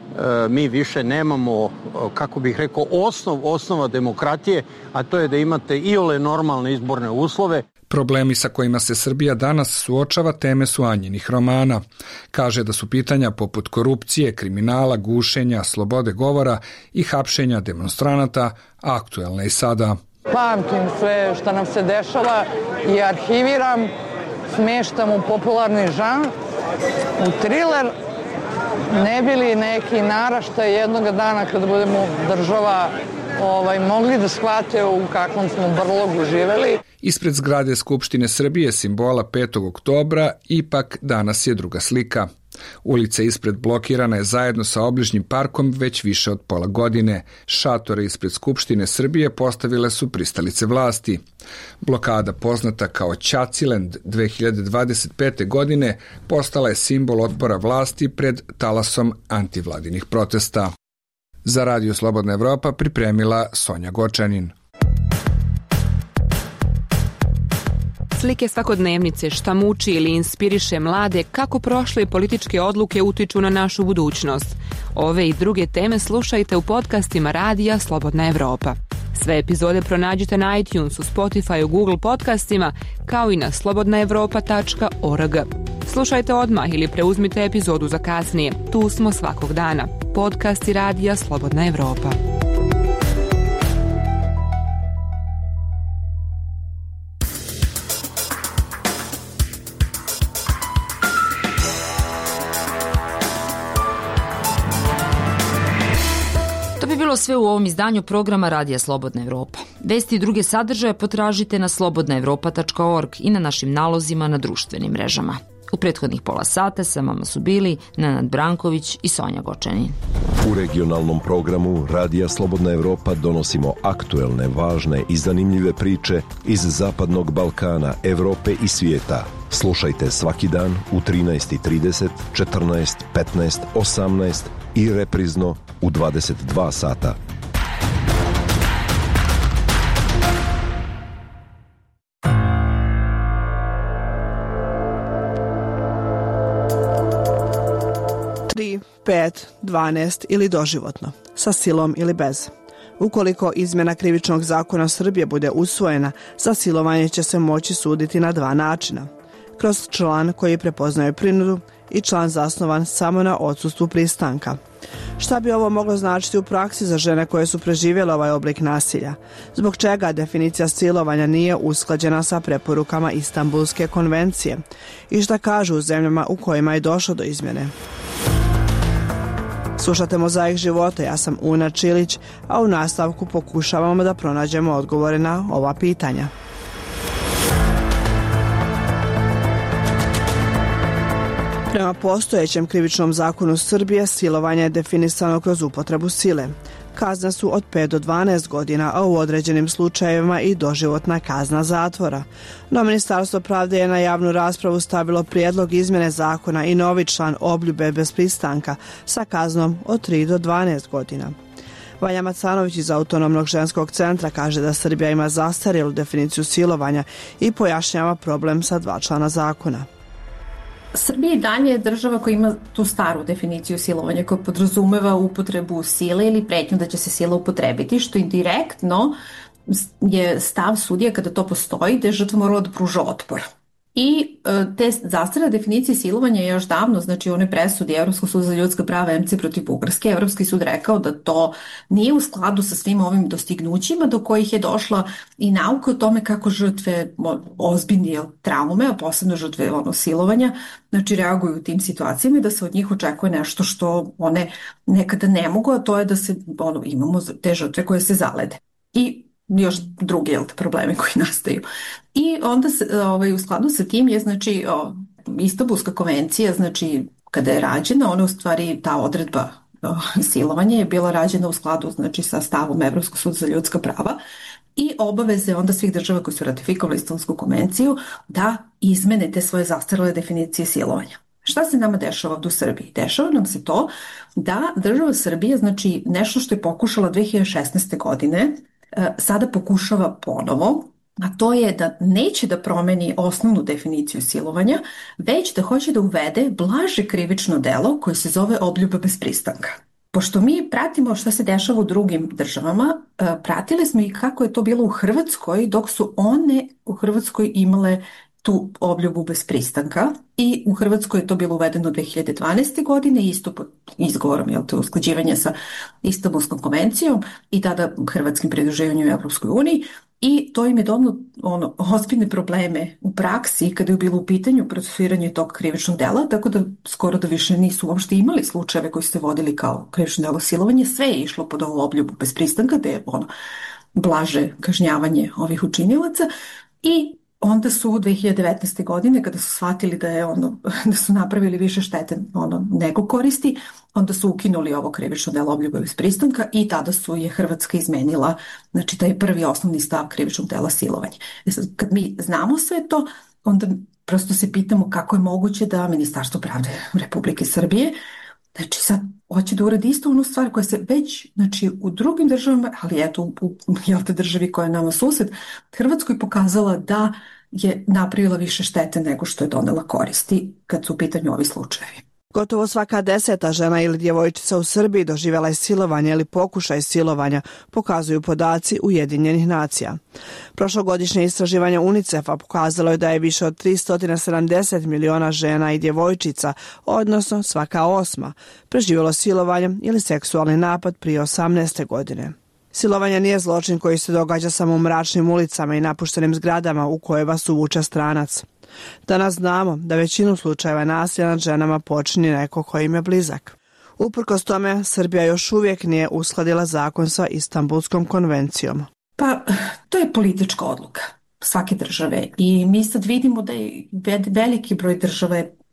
O: mi više nemamo, kako bih rekao, osnov, osnova demokratije, a to je da imate iole normalne izborne uslove.
D: Problemi sa kojima se Srbija danas suočava teme su Anjinih romana. Kaže da su pitanja poput korupcije, kriminala, gušenja, slobode govora i hapšenja demonstranata aktuelne i sada.
B: Pamtim sve što nam se dešava i arhiviram, smeštam u popularni žanr, u triler, ne bi li neki naraštaj jednoga dana kad budemo država ovaj, mogli da shvate u kakvom smo brlogu živeli.
D: Ispred zgrade Skupštine Srbije, simbola petog oktobra, ipak danas je druga slika. Ulica ispred blokirana je zajedno sa obližnjim parkom već više od pola godine. Šatore ispred Skupštine Srbije postavile su pristalice vlasti. Blokada poznata kao Ćacilend dve hiljade dvadeset pete. godine postala je simbol otpora vlasti pred talasom antivladinih protesta. Za Radio Slobodna Evropa pripremila Sonja Gočanin.
P: Slike svakodnevnice, šta muči ili inspiriše mlade, kako prošle političke odluke utiču na našu budućnost. Ove i druge teme slušajte u podcastima Radija Slobodna Evropa. Sve epizode pronađite na iTunesu, Spotifyu, Google podcastima, kao i na slobodna evropa tačka org. Slušajte odmah ili preuzmite epizodu za kasnije. Tu smo svakog dana. Podcasti Radija Slobodna Evropa.
A: Bilo sve u ovom izdanju programa Radija Slobodna Evropa. Vesti i druge sadržaje potražite na slobodna evropa tačka org i na našim nalozima na društvenim mrežama. U prethodnih pola sata sa vama su bili Nenad Branković i Sonja Gočanin.
Q: U regionalnom programu Radija Slobodna Evropa donosimo aktuelne, važne i zanimljive priče iz Zapadnog Balkana, Evrope i svijeta. Slušajte svaki dan u trinaest i trideset, četrnaest, petnaest, osamnaest i reprizno u dvadeset dva sata.
R: tri, pet, dvanaest ili doživotno, sa silom ili bez. Ukoliko izmjena krivičnog zakona Srbije bude usvojena, za silovanje će se moći suditi na dva načina. Kroz član koji prepoznaje prinudu i član zasnovan samo na odsustvu pristanka. Šta bi ovo moglo značiti u praksi za žene koje su preživjele ovaj oblik nasilja? Zbog čega definicija silovanja nije usklađena sa preporukama Istanbulske konvencije? I šta kažu u zemljama u kojima je došlo do izmjene? Slušate Mozaik života, ja sam Una Čilić, a u nastavku pokušavamo da pronađemo odgovore na ova pitanja. Prema postojećem krivičnom zakonu Srbije, silovanje je definisano kroz upotrebu sile. Kazne su od pet do dvanaest godina, a u određenim slučajevima i doživotna kazna zatvora. No Ministarstvo pravde je na javnu raspravu stavilo prijedlog izmjene zakona i novi član obljube bez pristanka sa kaznom od tri do dvanaest godina. Vanja Macanović iz Autonomnog ženskog centra kaže da Srbija ima zastarjelu definiciju silovanja i pojašnjava problem sa dva člana zakona.
S: Srbija i dalje je država koja ima tu staru definiciju silovanja koja podrazumeva upotrebu sile ili pretnju da će se sila upotrebiti, što indirektno je stav sudija kada to postoji da je žrtva morala da pruža otpor. I te zastarjele definicije silovanja je još davno, znači one presudi Evropskog suda za ljudska prava em ce protiv Bugarske, Evropski sud rekao da to nije u skladu sa svim ovim dostignućima do kojih je došla i nauka o tome kako žrtve ozbiljne traume, a posebno žrtve ono, silovanja, znači reaguju u tim situacijama i da se od njih očekuje nešto što one nekada ne mogu, a to je da se ono, imamo te žrtve koje se zalede. I još druge jel, probleme koji nastaju. I onda se, ovaj, u skladu sa tim je znači o, Istanbulska konvencija, znači kada je rađena, ona u stvari ta odredba o, silovanja je bila rađena u skladu znači sa stavom Evropskog suda za ljudska prava i obaveze onda svih država koji su ratifikovali Istanbulsku konvenciju da izmene te svoje zastarjele definicije silovanja. Šta se nama dešava ovdje u Srbiji? Dešava nam se to da država Srbije, znači nešto što je pokušala dve hiljade šesnaeste. godine, sada pokušava ponovo, a to je da neće da promeni osnovnu definiciju silovanja, već da hoće da uvede blaže krivično delo koje se zove obljuba bez pristanka. Pošto mi pratimo šta se dešava u drugim državama, pratili smo i kako je to bilo u Hrvatskoj, dok su one u Hrvatskoj imale tu obljubu bez pristanka i u Hrvatskoj je to bilo uvedeno dve hiljade dvanaeste. godine, isto pod izgovorom, jel to usklađivanje sa Istanbulskom konvencijom i tada hrvatskim pridruživanjem u Evropskoj uniji i to im je donalo ono, ozbiljne probleme u praksi kada je bilo u pitanju procesuiranje tog krivičnog dela, tako da skoro da više nisu uopšte imali slučajeve koji su se vodili kao krivično delo silovanje, sve je išlo pod ovu obljubu bez pristanka, da je ono blaže kažnjavanje ovih učinilaca i onda su dve hiljade devetnaeste. godine, kada su shvatili da, je ono, da su napravili više štete ono, nego koristi, onda su ukinuli ovo krivično delo obljuba bez pristanka i tada su je Hrvatska izmenila, znači taj prvi osnovni stav krivičnog dela silovanja. E sad, kad mi znamo sve to, onda prosto se pitamo kako je moguće da Ministarstvo pravde Republike Srbije, znači sad hoće da uradi isto onu stvar koja se već, znači u drugim državama, ali eto u, u jel te državi koja je nama sused, Hrvatskoj pokazala da je napravila više štete nego što je donela koristi kad su u pitanju ovi slučajevi.
R: Gotovo svaka deseta žena ili djevojčica u Srbiji doživjela je silovanje ili pokušaj silovanja, pokazuju podaci Ujedinjenih nacija. Prošlogodišnje istraživanje UNICEF-a pokazalo je da je više od tristo sedamdeset miliona žena i djevojčica, odnosno svaka osma, preživjelo silovanje ili seksualni napad prije osamnaeste. godine. Silovanje nije zločin koji se događa samo u mračnim ulicama i napuštenim zgradama u koje vas uvuče stranac. Danas znamo da većinu slučajeva nasilja nad ženama počini neko koji im je blizak. Uprkos tome, Srbija još uvijek nije uskladila zakon sa Istanbulskom konvencijom.
S: Pa, to je politička odluka svake države i mi sad vidimo da je veliki broj država je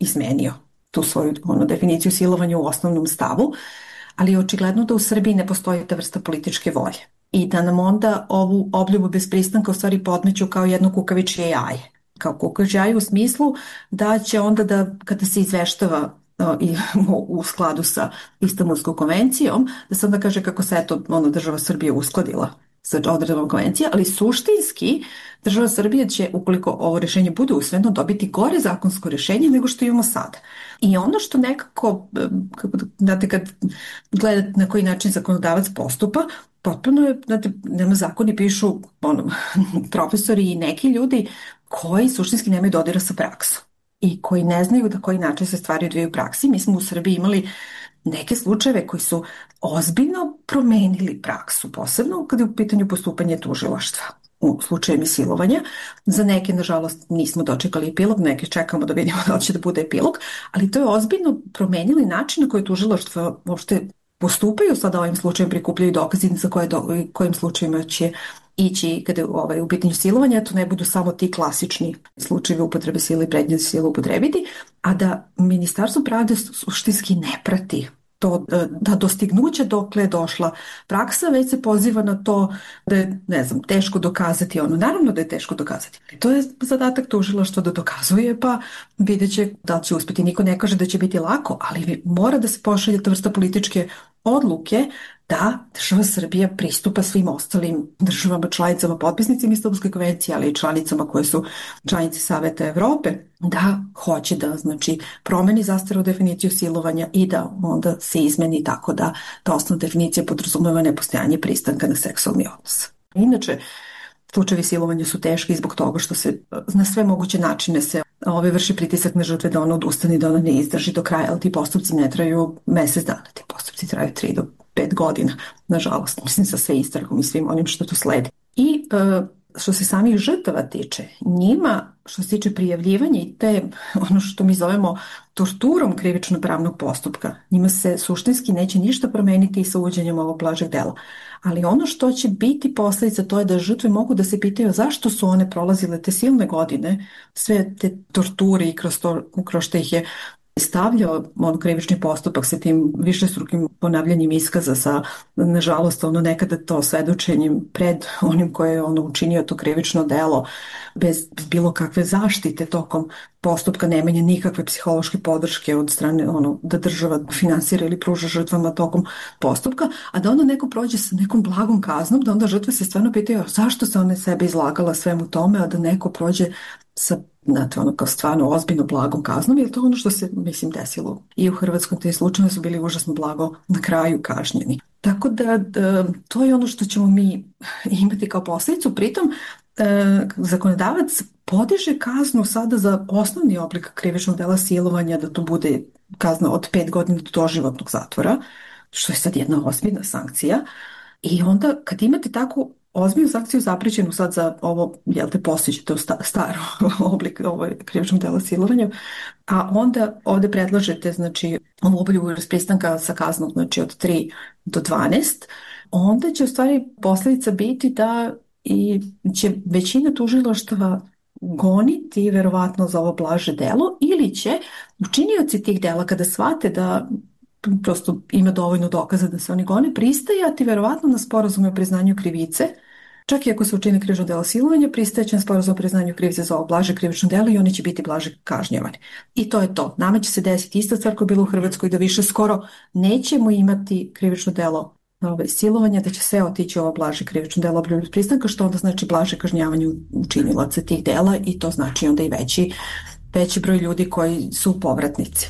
S: izmenio tu svoju ono, definiciju silovanja u osnovnom stavu, ali je očigledno da u Srbiji ne postoji ta vrsta političke volje i da nam onda ovu obljubu bez pristanka u stvari podmeću kao jedno kukavičje jaje. Kao kukavičje jaje u smislu da će onda da kada se izveštava i u skladu sa Istanbulskom konvencijom, da se onda kaže kako se eto ono, država Srbije uskladila sa odredbom konvencije, ali suštinski država Srbije će, ukoliko ovo rješenje bude usvojeno, dobiti gore zakonsko rješenje nego što imamo sada. I ono što nekako, kako, znate, kad gledate na koji način zakonodavac postupa, potpuno je, znate, nema zakoni, pišu ono, profesori i neki ljudi koji suštinski nemaju dodira sa praksom i koji ne znaju da koji način se stvari odvijaju u praksi. Mi smo u Srbiji imali neke slučajeve koji su ozbiljno promenili praksu, posebno kada je u pitanju postupanje tužilaštva u slučajevima silovanja. Za neke, nažalost, nismo dočekali epilog, neke čekamo da vidimo da li će da bude epilog, ali to je ozbiljno promenili način na koji tužilaštva uopšte postupaju sada ovim slučajem, prikupljaju dokazi za koje do, kojim slučajima će ići kada ovaj, u pitanju silovanja, to ne budu samo ti klasični slučajevi upotrebe sile i pretnje za silu upotrebiti, a da Ministarstvo pravde suštinski ne prati to, da dostignuće dokle je došla praksa, već se poziva na to da je, ne znam, teško dokazati ono. Naravno da je teško dokazati. To je zadatak tužilaštva da dokazuje, pa vidjet će da li će uspjeti. Niko ne kaže da će biti lako, ali mora da se pošalje ta vrsta političke odluke da država Srbija pristupa svim ostalim državama, članicama, potpisnicima Istanbulske konvencije, ali i članicama koje su članice Saveta Evrope, da hoće da, znači, promeni zastarnu definiciju silovanja i da onda se izmeni tako da ta osnovna definicija podrazumeva nepostojanje pristanka na seksualni odnos. Inače, slučajevi silovanja su teški zbog toga što se na sve moguće načine se ove vrši pritisak na žrtve da ona odustane, da ona ne izdrži do kraja, ali ti postupci ne traju mesec dana, ti postupci traju tri do pet godina, nažalost, mislim sa sve istragom i svim onim što tu sledi. I e, što se samih žrtava tiče, njima, što se tiče prijavljivanja i te, ono što mi zovemo torturom krivično-pravnog postupka, njima se suštinski neće ništa promeniti sa uvođenjem ovog blažeg dela. Ali ono što će biti posljedica, to je da žrtve mogu da se pitaju zašto su one prolazile te silne godine, sve te torture i kroz, to, kroz što ih je stavljao on krivični postupak sa tim višestrukim ponavljanjem iskaza, sa, nažalost, ono nekada to svedočenjem pred onim koje je ono učinio to krivično delo bez bilo kakve zaštite tokom postupka, nemanja nikakve psihološke podrške od strane ono da država finansira ili pruža žrtvama tokom postupka, a da onda neko prođe sa nekom blagom kaznom, da onda žrtve se stvarno pitaju zašto se one sebe izlagala svemu tome, a da neko prođe sa, znate, ono kao stvarno ozbiljno blagom kaznom, jer to je ono što se, mislim, desilo. I u Hrvatskom te slučajeve su bili užasno blago na kraju kažnjeni. Tako da, da to je ono što ćemo mi imati kao posljedicu. Pritom, e, zakonodavac podiže kaznu sada za osnovni oblik krivičnog dela silovanja, da to bude kazna od pet godina do doživotnog zatvora, što je sad jedna ozbiljna sankcija. I onda kad imate takvu ozbiljnu sankciju zapričenu sad za ovo, jel te, postiđete u staro oblik ovo krivičnog dela silovanja, a onda ovde predlažete, znači, ovu obljubu bez pristanka sa kaznom, znači, od tri do dvanaest, onda će u stvari posljedica biti da i će većina tužilaštava goniti verovatno za ovo blaže delo, ili će učinioci tih dela kada shvate da prosto ima dovoljno dokaza da se oni gone, pristajati verovatno na sporazume o priznanju krivice, čak i ako se učini krivično delo silovanja, pristajeće na sporazum o priznanju krivice za ovo blaže krivično delo i oni će biti blaže kažnjavani. I to je to. Nama će se desiti ista stvar koja je bila u Hrvatskoj, da više skoro nećemo imati krivično delo ove, silovanja, da će sve otići ovo blaže krivično delo obljubljenog pristanka, što onda znači blaže kažnjavanje učinilaca tih dela i to znači onda i veći, veći broj ljudi koji su povratnici.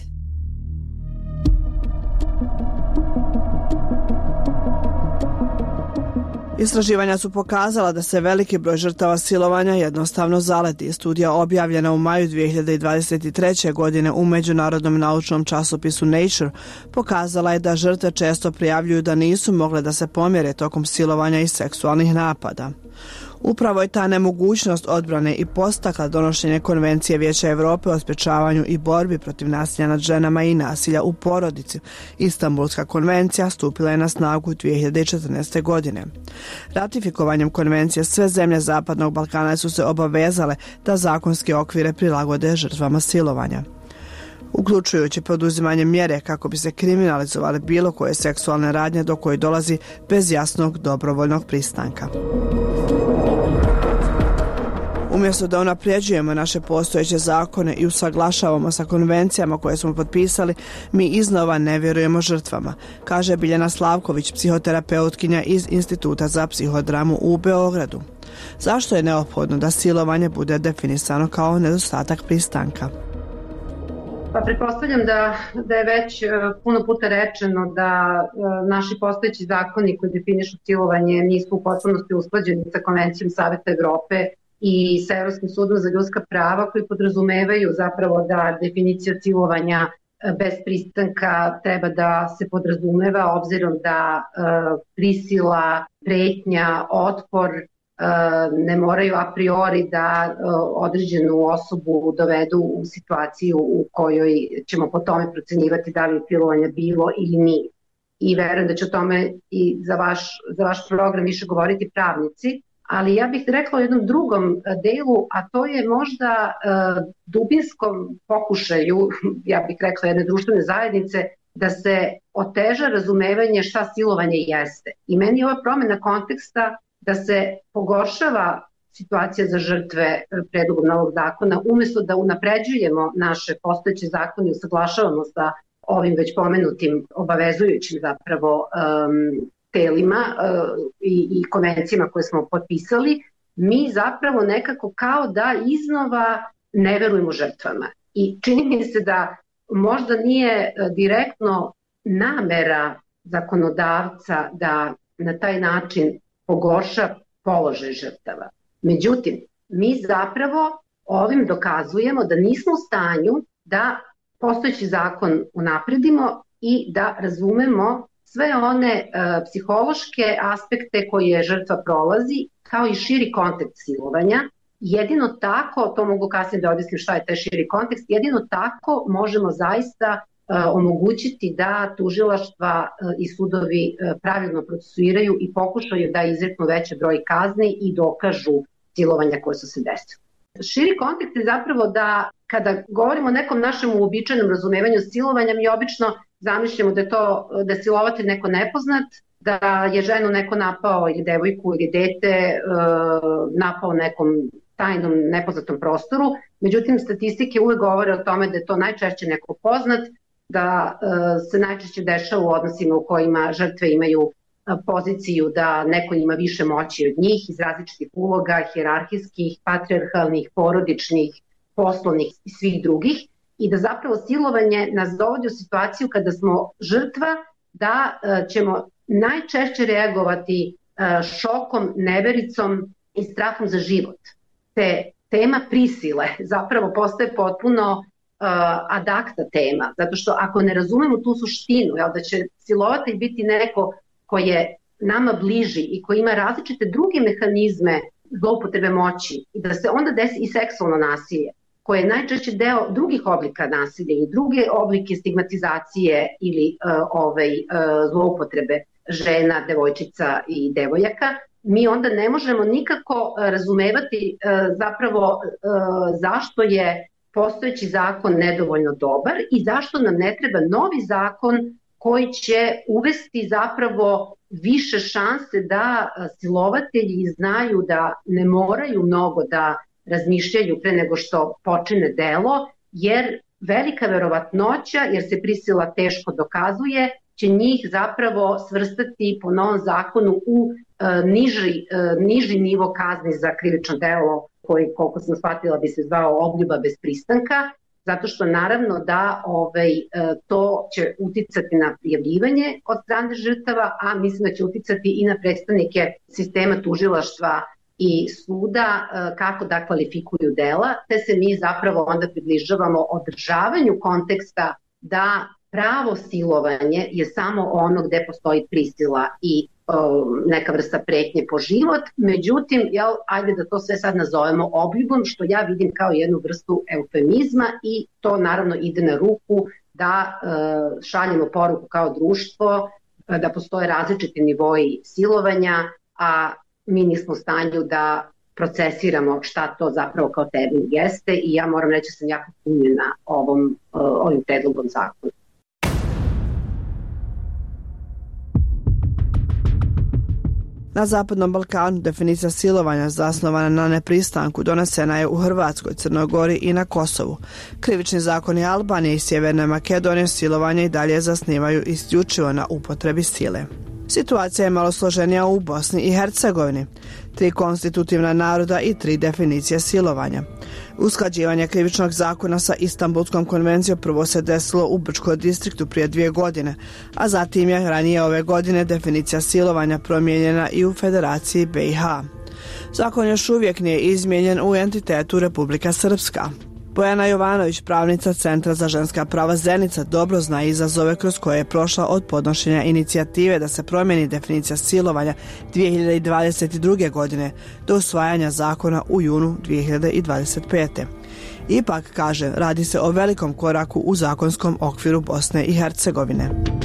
R: Istraživanja su pokazala da se veliki broj žrtava silovanja jednostavno zaleti. Studija objavljena u maju dvije hiljade dvadeset treće. godine u međunarodnom naučnom časopisu Nature pokazala je da žrtve često prijavljuju da nisu mogle da se pomjere tokom silovanja i seksualnih napada. Upravo je ta nemogućnost odbrane i podstakla donošenje Konvencije Vijeća Evrope o sprečavanju i borbi protiv nasilja nad ženama i nasilja u porodici. Istanbulska konvencija stupila je na snagu dvije hiljade četrnaeste. godine. Ratifikovanjem konvencije sve zemlje Zapadnog Balkana su se obavezale da zakonske okvire prilagode žrtvama silovanja. uključujući poduzimanje mjere kako bi se kriminalizovale bilo koje seksualne radnje do koje dolazi bez jasnog dobrovoljnog pristanka. Umjesto da unapređujemo naše postojeće zakone i usaglašavamo sa konvencijama koje smo potpisali, mi iznova ne vjerujemo žrtvama, kaže Biljana Slavković, psihoterapeutkinja iz Instituta za psihodramu u Beogradu. Zašto je neophodno da silovanje bude definisano kao nedostatak pristanka?
T: Pa pretpostavljam da, da je već puno puta rečeno da naši postojeći zakoni koji definišu silovanje nisu u potpunosti usklađeni sa Konvencijom Saveta Evrope i sa Evropskim sudom za ljudska prava, koji podrazumevaju zapravo da definicija silovanja bez pristanka treba da se podrazumeva, obzirom da prisila, pretnja, otpor ne moraju a priori da određenu osobu dovedu u situaciju u kojoj ćemo po tome procenjivati da li je silovanja bilo ili nije. I verujem da će o tome i za vaš, za vaš program više govoriti pravnici, ali ja bih rekla o jednom drugom delu, a to je možda uh, dubinskom pokušaju, ja bih rekla jedne društvene zajednice, da se oteža razumevanje šta silovanje jeste. I meni je ova promjena konteksta da se pogoršava situacija za žrtve predlogom novog zakona, umjesto da unapređujemo naše postojeće zakone i usaglašavamo sa ovim već pomenutim obavezujućim zapravo um, telima uh, i, i konvencijama koje smo potpisali, mi zapravo nekako kao da iznova ne verujemo žrtvama. I čini mi se da možda nije direktno namera zakonodavca da na taj način pogorša položaj žrtava. Međutim, mi zapravo ovim dokazujemo da nismo u stanju da postojeći zakon unapredimo i da razumemo sve one e, psihološke aspekte koje žrtva prolazi, kao i širi kontekst silovanja. Jedino tako, to mogu kasnije da objasnim šta je taj širi kontekst, jedino tako možemo zaista e, omogućiti da tužilaštva e, i sudovi e, pravilno procesuiraju i pokušaju da izreknu veći broj kazni i dokažu silovanja koje su se desile. Širi kontekst je zapravo da kada govorimo o nekom našem uobičajenom razumevanju silovanja, mi obično zamišljamo da je to da je silovatelj neko nepoznat, da je ženu neko napao ili devojku ili dete napao u nekom tajnom nepoznatom prostoru. Međutim, statistike uvek govore o tome da je to najčešće neko poznat, da se najčešće dešava u odnosima u kojima žrtve imaju poziciju da neko ima više moći od njih iz različitih uloga, hijerarhijskih, patrijarhalnih, porodičnih, poslovnih i svih drugih, i da zapravo silovanje nas dovodi u situaciju kada smo žrtva, da ćemo najčešće reagovati šokom, nevericom i strahom za život. Te tema prisile zapravo postaje potpuno uh, ad acta tema, zato što ako ne razumemo tu suštinu, jel, da će silovatelj biti neko koji je nama bliži i koji ima različite druge mehanizme zloupotrebe moći, i da se onda desi i seksualno nasilje, koje je najčešće deo drugih oblika nasilja i druge oblike stigmatizacije ili uh, ovaj, uh, zloupotrebe žena, devojčica i devojaka, mi onda ne možemo nikako razumevati uh, zapravo uh, zašto je postojeći zakon nedovoljno dobar i zašto nam ne treba novi zakon koji će uvesti zapravo više šanse da silovatelji znaju da ne moraju mnogo da razmišljaju pre nego što počine delo, jer velika verovatnoća, jer se prisila teško dokazuje, će njih zapravo svrstati po novom zakonu u e, niži, e, niži nivo kazni za krivično delo, koji, koliko sam shvatila, bi se zvao obljuba bez pristanka, zato što naravno da ovaj, e, to će uticati na prijavljivanje od strane žrtava, a mislim da će uticati i na predstavnike sistema tužilaštva i suda kako da kvalifikuju dela, te se mi zapravo onda približavamo održavanju konteksta da pravo silovanje je samo ono gde postoji prisila i o, neka vrsta pretnje po život. Međutim, jel, ajde da to sve sad nazovemo obljubom, što ja vidim kao jednu vrstu eufemizma, i to naravno ide na ruku da e, šaljemo poruku kao društvo da postoje različiti nivoji silovanja, a mi nismo u stanju da procesiramo šta to zapravo kao termin jeste i ja moram reći da sam jako punjena ovom, ovim predlogom zakona.
R: Na Zapadnom Balkanu definicija silovanja zasnovana na nepristanku donesena je u Hrvatskoj, Crnoj Gori i na Kosovu. Krivični zakoni Albanije i Sjeverne Makedonije silovanje i dalje zasnivaju isključivo na upotrebi sile. Situacija je malo složenija u Bosni i Hercegovini. Tri konstitutivna naroda i tri definicije silovanja. Usklađivanje krivičnog zakona sa Istanbulskom konvencijom prvo se desilo u Brčkom distriktu prije dvije godine, a zatim je ranije ove godine definicija silovanja promijenjena i u Federaciji B i H. Zakon još uvijek nije izmijenjen u entitetu Republika Srpska. Bojana Jovanović, pravnica Centra za ženska prava Zenica, dobro zna izazove kroz koje je prošla od podnošenja inicijative da se promijeni definicija silovanja dvije hiljade dvadeset druge. godine do usvajanja zakona u junu dvije hiljade dvadeset pete. Ipak, kaže, radi se o velikom koraku u zakonskom okviru Bosne i Hercegovine.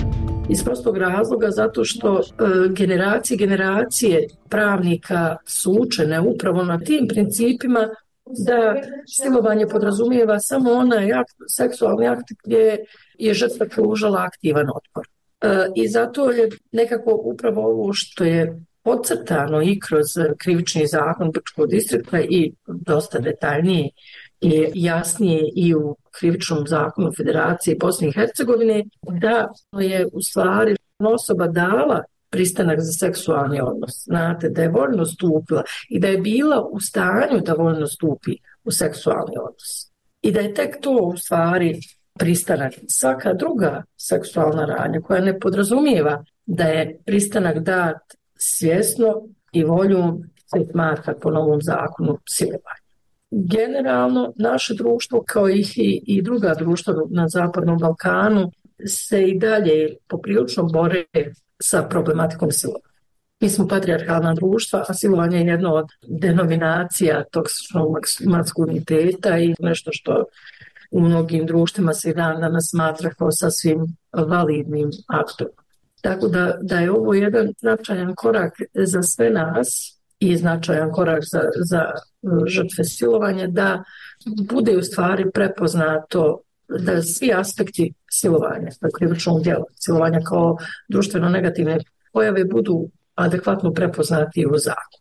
U: Iz prostog razloga zato što e, generacije generacije pravnika su učene upravo na tim principima da silovanje podrazumijeva samo onaj akt, seksualni akt gdje je žrtva pružala aktivan otpor. E, I zato je nekako upravo ovo što je podcrtano i kroz krivični zakon Brčkog distrikta i dosta detaljnije i jasnije i u krivičnom zakonu Federacije Bosne i Hercegovine, da je u stvari osoba dala pristanak za seksualni odnos. Znate, da je voljno stupila i da je bila u stanju da voljno stupi u seksualni odnos. I da je tek to u stvari pristanak. Svaka druga seksualna radnja koja ne podrazumijeva da je pristanak dat svjesno i voljom se smatra po novom zakonu silovanja. Generalno, naše društvo, kao i, i druga društva na Zapadnom Balkanu, se i dalje poprilično bore sa problematikom silovanja. Mi smo patrijarhalna društva, a silovanje je jedna od denominacija toksičnog maskuliniteta i nešto što u mnogim društvima se dan danas smatra kao sasvim validnim aktom. Tako da, da je ovo jedan značajan korak za sve nas i značajan korak za, za žrtve silovanja, da bude u stvari prepoznato da svi aspekti silovanja, krivičnog djela, silovanja kao društveno negativne pojave budu adekvatno prepoznati u zakonu.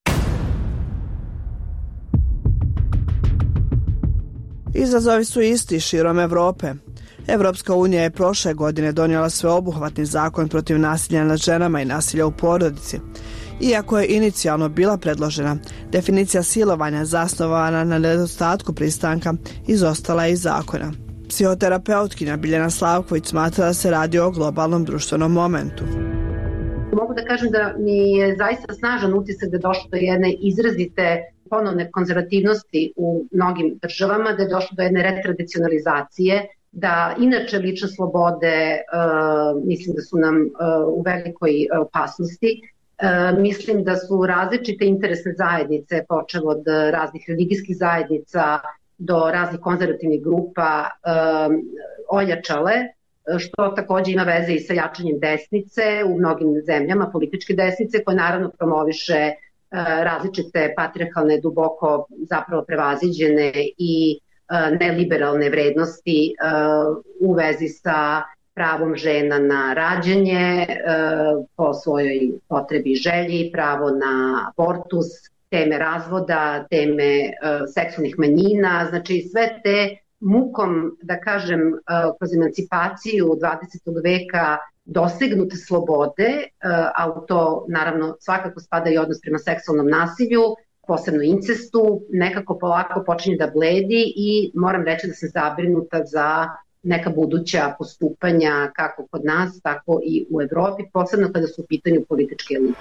R: Izazovi su isti širom Evrope. Evropska unija je prošle godine donijela sveobuhvatni zakon protiv nasilja nad ženama i nasilja u porodici. Iako je inicijalno bila predložena, definicija silovanja zasnovana na nedostatku pristanka izostala je iz zakona. Psihoterapeutkinja Biljana Slavković smatra da se radi o globalnom društvenom momentu.
T: Mogu da kažem da mi je zaista snažan utisak da je došlo do jedne izrazite ponovne konzervativnosti u mnogim državama, da je došlo do jedne retradicionalizacije, da inače lične slobode uh, mislim da su nam uh, u velikoj opasnosti. Uh, mislim da su različite interesne zajednice, počev od raznih religijskih zajednica do raznih konzervativnih grupa, uh, ojačale, što takođe ima veze i sa jačanjem desnice u mnogim zemljama, političke desnice, koje naravno promoviše uh, različite patrijarhalne, duboko zapravo prevaziđene i uh, neliberalne vrednosti uh, u vezi sa pravom žena na rađanje uh, po svojoj potrebi i želji, pravo na abortus, teme razvoda, teme uh, seksualnih manjina, znači sve te mukom, da kažem, uh, kroz emancipaciju dvadesetog veka dosegnute slobode, uh, a u to naravno svakako spada i odnos prema seksualnom nasilju, posebno incestu, nekako polako počinje da bledi i moram reći da sam zabrinuta za neka buduća postupanja kako kod nas, tako i u Evropi, posebno kada su u pitanju političke elite.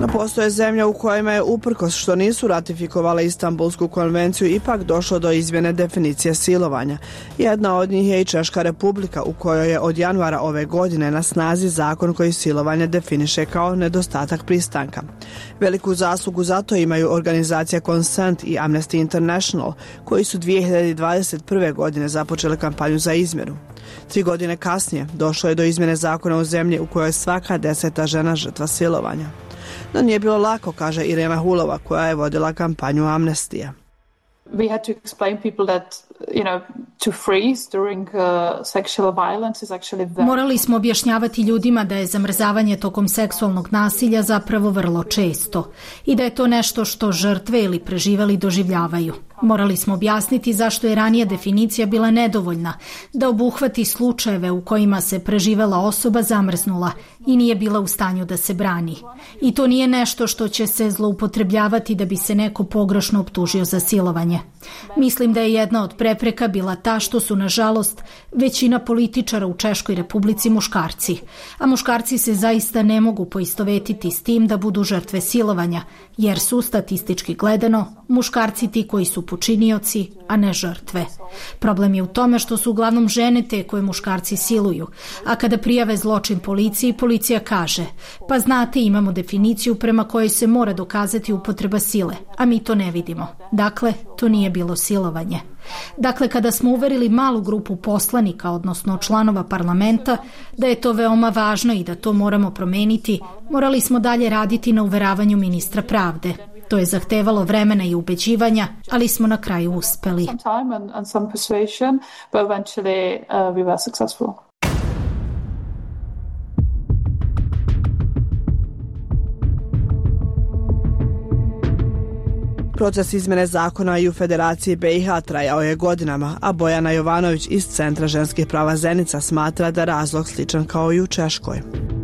R: No postoje zemlje u kojima je uprkos što nisu ratifikovale Istanbulsku konvenciju ipak došlo do izmjene definicije silovanja. Jedna od njih je i Češka Republika u kojoj je od januara ove godine na snazi zakon koji silovanje definiše kao nedostatak pristanka. Veliku zaslugu za to imaju organizacija Consent i Amnesty International koji su dvije hiljade dvadeset prve. godine započele kampanju za izmjenu. Tri godine kasnije došlo je do izmjene zakona u zemlji u kojoj je svaka deseta žena žrtva silovanja. No nije bilo lako, kaže Irena Hulova, koja je vodila kampanju Amnestija.
E: We had to explain people that, you know, to freeze during uh, sexual violence is actually very...
V: Morali smo objašnjavati ljudima da je zamrzavanje tokom seksualnog nasilja zapravo vrlo često i da je to nešto što žrtve ili preživeli doživljavaju. Morali smo objasniti zašto je ranija definicija bila nedovoljna, da obuhvati slučajeve u kojima se preživela osoba zamrznula i nije bila u stanju da se brani. I to nije nešto što će se zloupotrebljavati da bi se neko pogrešno optužio za silovanje. Mislim da je jedna od prepreka bila ta što su, nažalost, većina političara u Češkoj Republici muškarci, a muškarci se zaista ne mogu poistovetiti s tim da budu žrtve silovanja, jer su, statistički gledano, muškarci ti koji su počinioci, a ne žrtve. Problem je u tome što su uglavnom žene te koje muškarci siluju, a kada prijave zločin policiji, policija kaže, pa znate, imamo definiciju prema kojoj se mora dokazati upotreba sile, a mi to ne vidimo. Dakle, to nije bilo silovanje. Dakle, kada smo uverili malu grupu poslanika, odnosno članova parlamenta, da je to veoma važno i da to moramo promeniti, morali smo dalje raditi na uveravanju ministra pravde. To je zahtevalo vremena i ubeđivanja, ali smo na kraju uspeli.
R: Proces izmene zakona i u Federaciji B i H trajao je godinama, a Bojana Jovanović iz Centra ženskih prava Zenica smatra da razlog sličan kao i u Češkoj.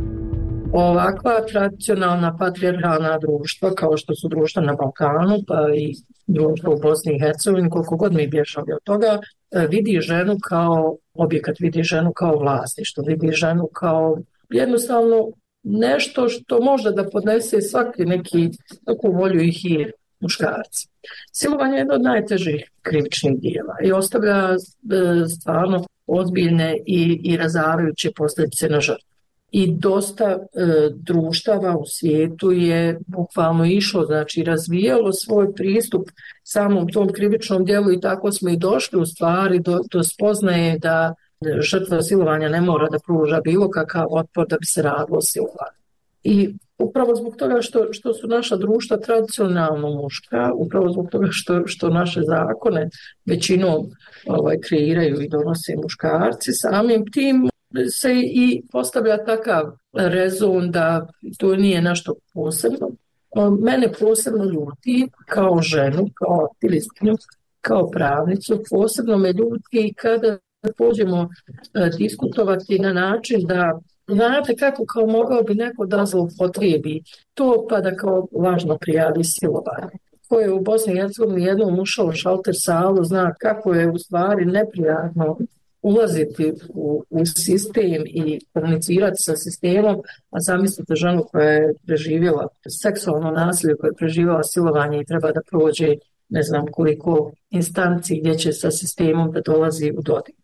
U: Ovakva tradicionalna patrijarhalna društva, kao što su društva na Balkanu, pa i društvo u Bosni i Hercegovini, koliko god mi bježali od toga, vidi ženu kao objekat, vidi ženu kao vlasništvo, vidi ženu kao jednostavno nešto što može da podnese svaki neki takvu volju i hir muškarci. Silovanje je jedno od najtežih krivičnih dijela i ostavlja e, stvarno ozbiljne i, i razarajuće posljedice na žrtvu. I dosta e, društava u svijetu je bukvalno išlo, znači razvijalo svoj pristup samom tom krivičnom dijelu i tako smo i došli u stvari do, do spoznaje da žrtva silovanja ne mora da pruža bilo kakav otpor da bi se radilo silovanje. I upravo zbog toga što, što su naša društva tradicionalno muška, upravo zbog toga što, što naše zakone većinom ovaj, kreiraju i donose muškarci, samim tim se i postavlja takav rezon da to nije nešto posebno. Mene posebno ljuti kao ženu, kao aktivistkinju, kao pravnicu, posebno me ljuti kada pođemo diskutovati na način da znate kako kao mogao bi neko da zloupotrebi to pa da kao važno prijavi silovanje. Ko je u Bosni i Hercegovini jednom ušao u šalter salu zna kako je u stvari neprijatno ulaziti u, u sistem i komunicirati sa sistemom, a zamislite ženu koja je preživjela seksualno nasilje, koja je preživjela silovanje i treba da prođe ne znam koliko instanci gdje će sa sistemom da dolazi u dodir.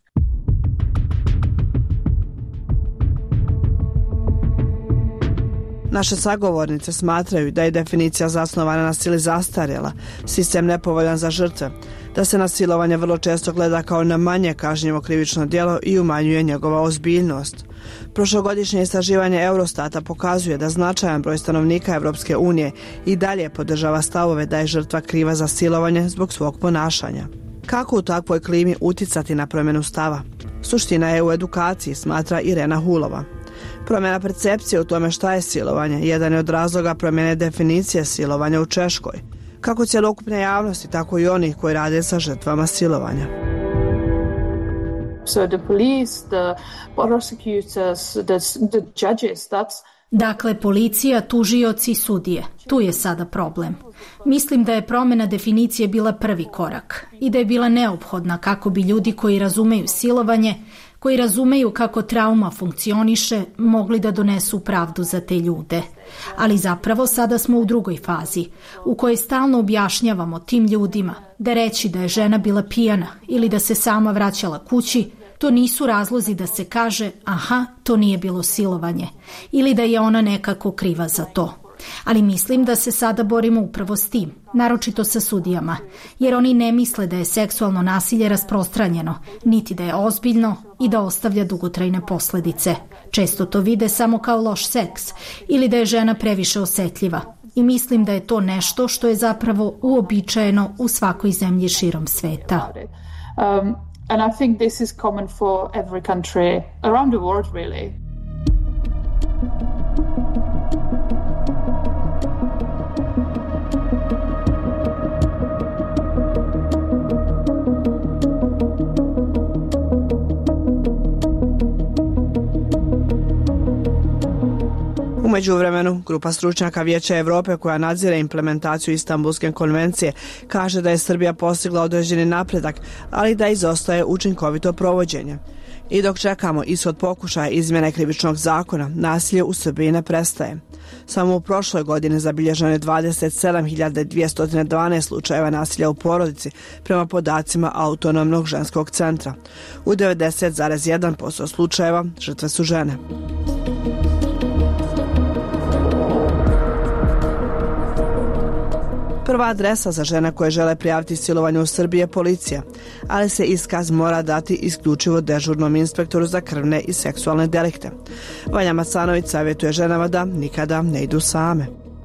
R: Naše sagovornice smatraju da je definicija zasnovana na sili zastarjela, sistem nepovoljan za žrtve, da se na silovanje vrlo često gleda kao na manje kažnjivo krivično djelo i umanjuje njegova ozbiljnost. Prošlogodišnje istraživanje Eurostata pokazuje da značajan broj stanovnika Evropske unije i dalje podržava stavove da je žrtva kriva za silovanje zbog svog ponašanja. Kako u takvoj klimi uticati na promjenu stava? Suština je u edukaciji, smatra Irena Hulova. Promjena percepcije u tome šta je silovanje jedan je od razloga promjene definicije silovanja u Češkoj, kako cjelokupne javnosti, tako i onih koji rade sa žrtvama silovanja.
E: So the police, the prosecutors, the, the judges, that's
V: Dakle, policija, tužioci, sudije. Tu je sada problem. Mislim da je promjena definicije bila prvi korak i da je bila neophodna kako bi ljudi koji razumeju silovanje koji razumeju kako trauma funkcioniše, mogli da donesu pravdu za te ljude. Ali zapravo sada smo u drugoj fazi, u kojoj stalno objašnjavamo tim ljudima da reći da je žena bila pijana ili da se sama vraćala kući, to nisu razlozi da se kaže aha, to nije bilo silovanje ili da je ona nekako kriva za to. Ali mislim da se sada borimo upravo s tim, naročito sa sudijama, jer oni ne misle da je seksualno nasilje rasprostranjeno, niti da je ozbiljno i da ostavlja dugotrajne posledice. Često to vide samo kao loš seks ili da je žena previše osetljiva. I mislim da je to nešto što je zapravo uobičajeno u svakoj zemlji širom sveta.
E: Um, and I think this is common for every country around the world, really.
R: U međuvremenu, grupa stručnjaka Vijeća Evrope koja nadzire implementaciju Istanbulske konvencije kaže da je Srbija postigla određeni napredak, ali da izostaje učinkovito provođenje. I dok čekamo ishod pokušaja izmjene krivičnog zakona, nasilje u Srbiji ne prestaje. Samo u prošloj godini zabilježeno je dvadeset sedam hiljada dvjesto dvanaest slučajeva nasilja u porodici prema podacima Autonomnog ženskog centra. U devedeset zarez jedan posto slučajeva žrtve su žene. Prva adresa za žene koje žele prijaviti silovanje u Srbiji je policija, ali se iskaz mora dati isključivo dežurnom inspektoru za krvne i seksualne delikte. Vanja Macanović savjetuje ženama da nikada ne idu same.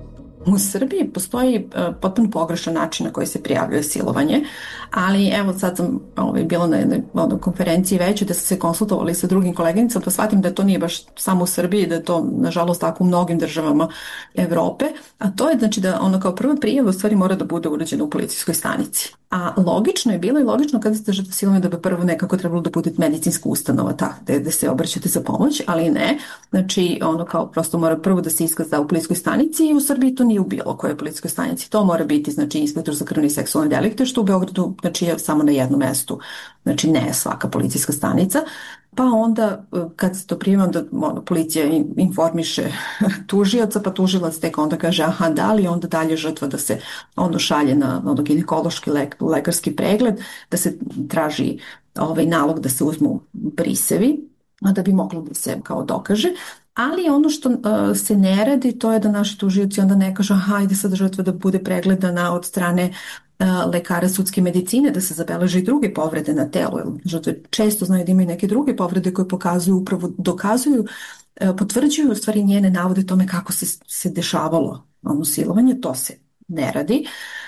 S: U Srbiji postoji uh, potpuno pogrešan način na koji se prijavljuje silovanje, ali evo sad sam ovaj, bila na jednoj ono, konferenciji većoj da su se konsultovali sa drugim koleginicama, pa shvatim da to nije baš samo u Srbiji, da je to nažalost tako u mnogim državama Evrope, a to je znači da ono kao prva prijava u stvari mora da bude urađena u policijskoj stanici. A logično je bilo i logično kada ste žrtva silovanja da bi prvo nekako trebalo da bude medicinska ustanova ta gde, gde se obraćate za pomoć, ali ne. Znači ono kao prosto mora prvo da se iskaza u policijskoj stanici i u Srbiji to nije u bilo kojoj policijskoj stanici. To mora biti znači inspektor za krvne i seksualne delikte, što u Beogradu znači je samo na jednom mestu. Znači ne svaka policijska stanica. Pa onda kad se to prijema onda ono, policija informiše tužioca, pa tužilac tek onda kaže aha da li onda dalje žrtva da se ono šalje na ono, ginekološki lek, lekarski pregled, da se traži ovaj nalog da se uzmu brisevi, a da bi moglo da se kao dokaže. Ali ono što uh, se ne radi, to je da naši tužioci onda ne kažu hajde sad žrtva da bude pregledana od strane uh, lekara sudske medicine, da se zabeleže i druge povrede na telu. Žrtve često znaju da imaju neke druge povrede koje pokazuju, upravo dokazuju, uh, potvrđuju u stvari njene navode tome kako se, se dešavalo ono silovanje, to se ne radi.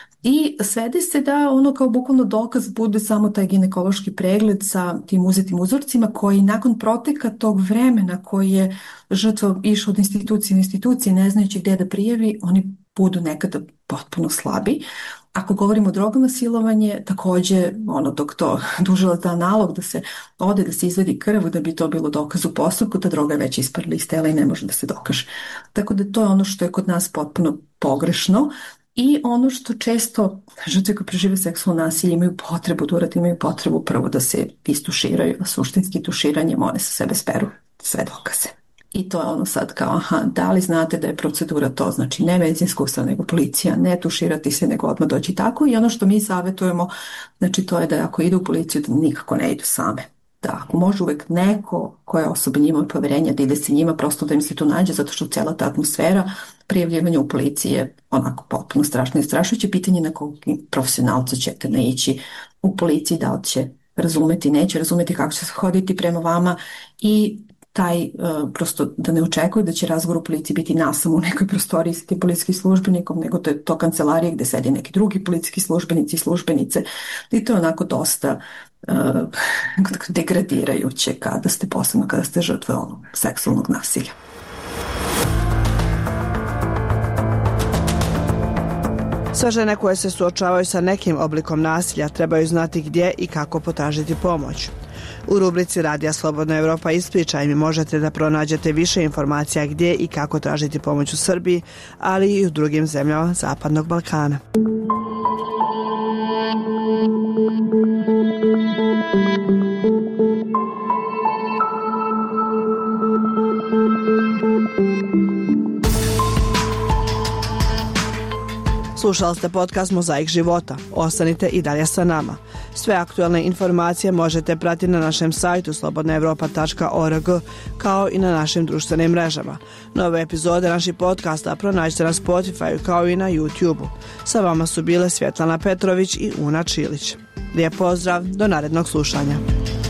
S: I svede se da ono kao bukvalno dokaz bude samo taj ginekološki pregled sa tim uzetim uzorcima koji nakon proteka tog vremena koji je žrtva išla od institucije u institucije ne znajući gde da prijavi, oni budu nekada potpuno slabi. Ako govorimo o drogama silovanje, takođe ono dok to tužilac da nalog da se ode, da se izvedi krv, da bi to bilo dokaz u postupku, ta droga je već isparila iz tela i ne može da se dokaže. Tako da to je ono što je kod nas potpuno pogrešno. I ono što često žrtve koje prežive seksualno nasilje imaju potrebu da urade, imaju potrebu prvo da se istuširaju, a suštinski tuširanjem one sa sebe speru sve dokaze. I to je ono sad kao, aha, da li znate da je procedura to, znači ne medicinska ustanova, nego policija, ne tuširati se, nego odmah doći tako. I ono što mi savjetujemo, znači to je da ako idu u policiju, da nikako ne idu same. Da ako može uvek neko koja osoba njima od poverenja da ide se njima, prosto da im se tu nađe, zato što cijela ta atmosfera prijavljivanja u policiji je onako potpuno strašno i strašujuće. Pitanje na kog profesionalca ćete naići u policiji, da li će razumeti, neće razumeti kako će se hoditi prema vama i taj uh, prosto da ne očekuju da će razgovor u policiji biti nasam u nekoj prostoriji sa tim policijskim službenikom, nego to je to kancelarije gde sedi neki drugi policijski službenici i službenice i to je onako dosta uh, degradirajuće kada ste posebno kada ste žrtve onog seksualnog nasilja.
R: Sve žene koje se suočavaju sa nekim oblikom nasilja trebaju znati gdje i kako potražiti pomoć. U rubrici Radija Slobodna Evropa ispričaj mi možete da pronađete više informacija gdje i kako tražiti pomoć u Srbiji, ali i u drugim zemljama Zapadnog Balkana. Slušali ste podcast Mozaik života. Ostanite i dalje sa nama. Sve aktuelne informacije možete pratiti na našem sajtu slobodna evropa tačka org kao i na našim društvenim mrežama. Nove epizode naših podcasta pronađite na Spotify kao i na YouTube-u. Sa vama su bile Svjetlana Petrović i Una Čilić. Lijep pozdrav, do narednog slušanja.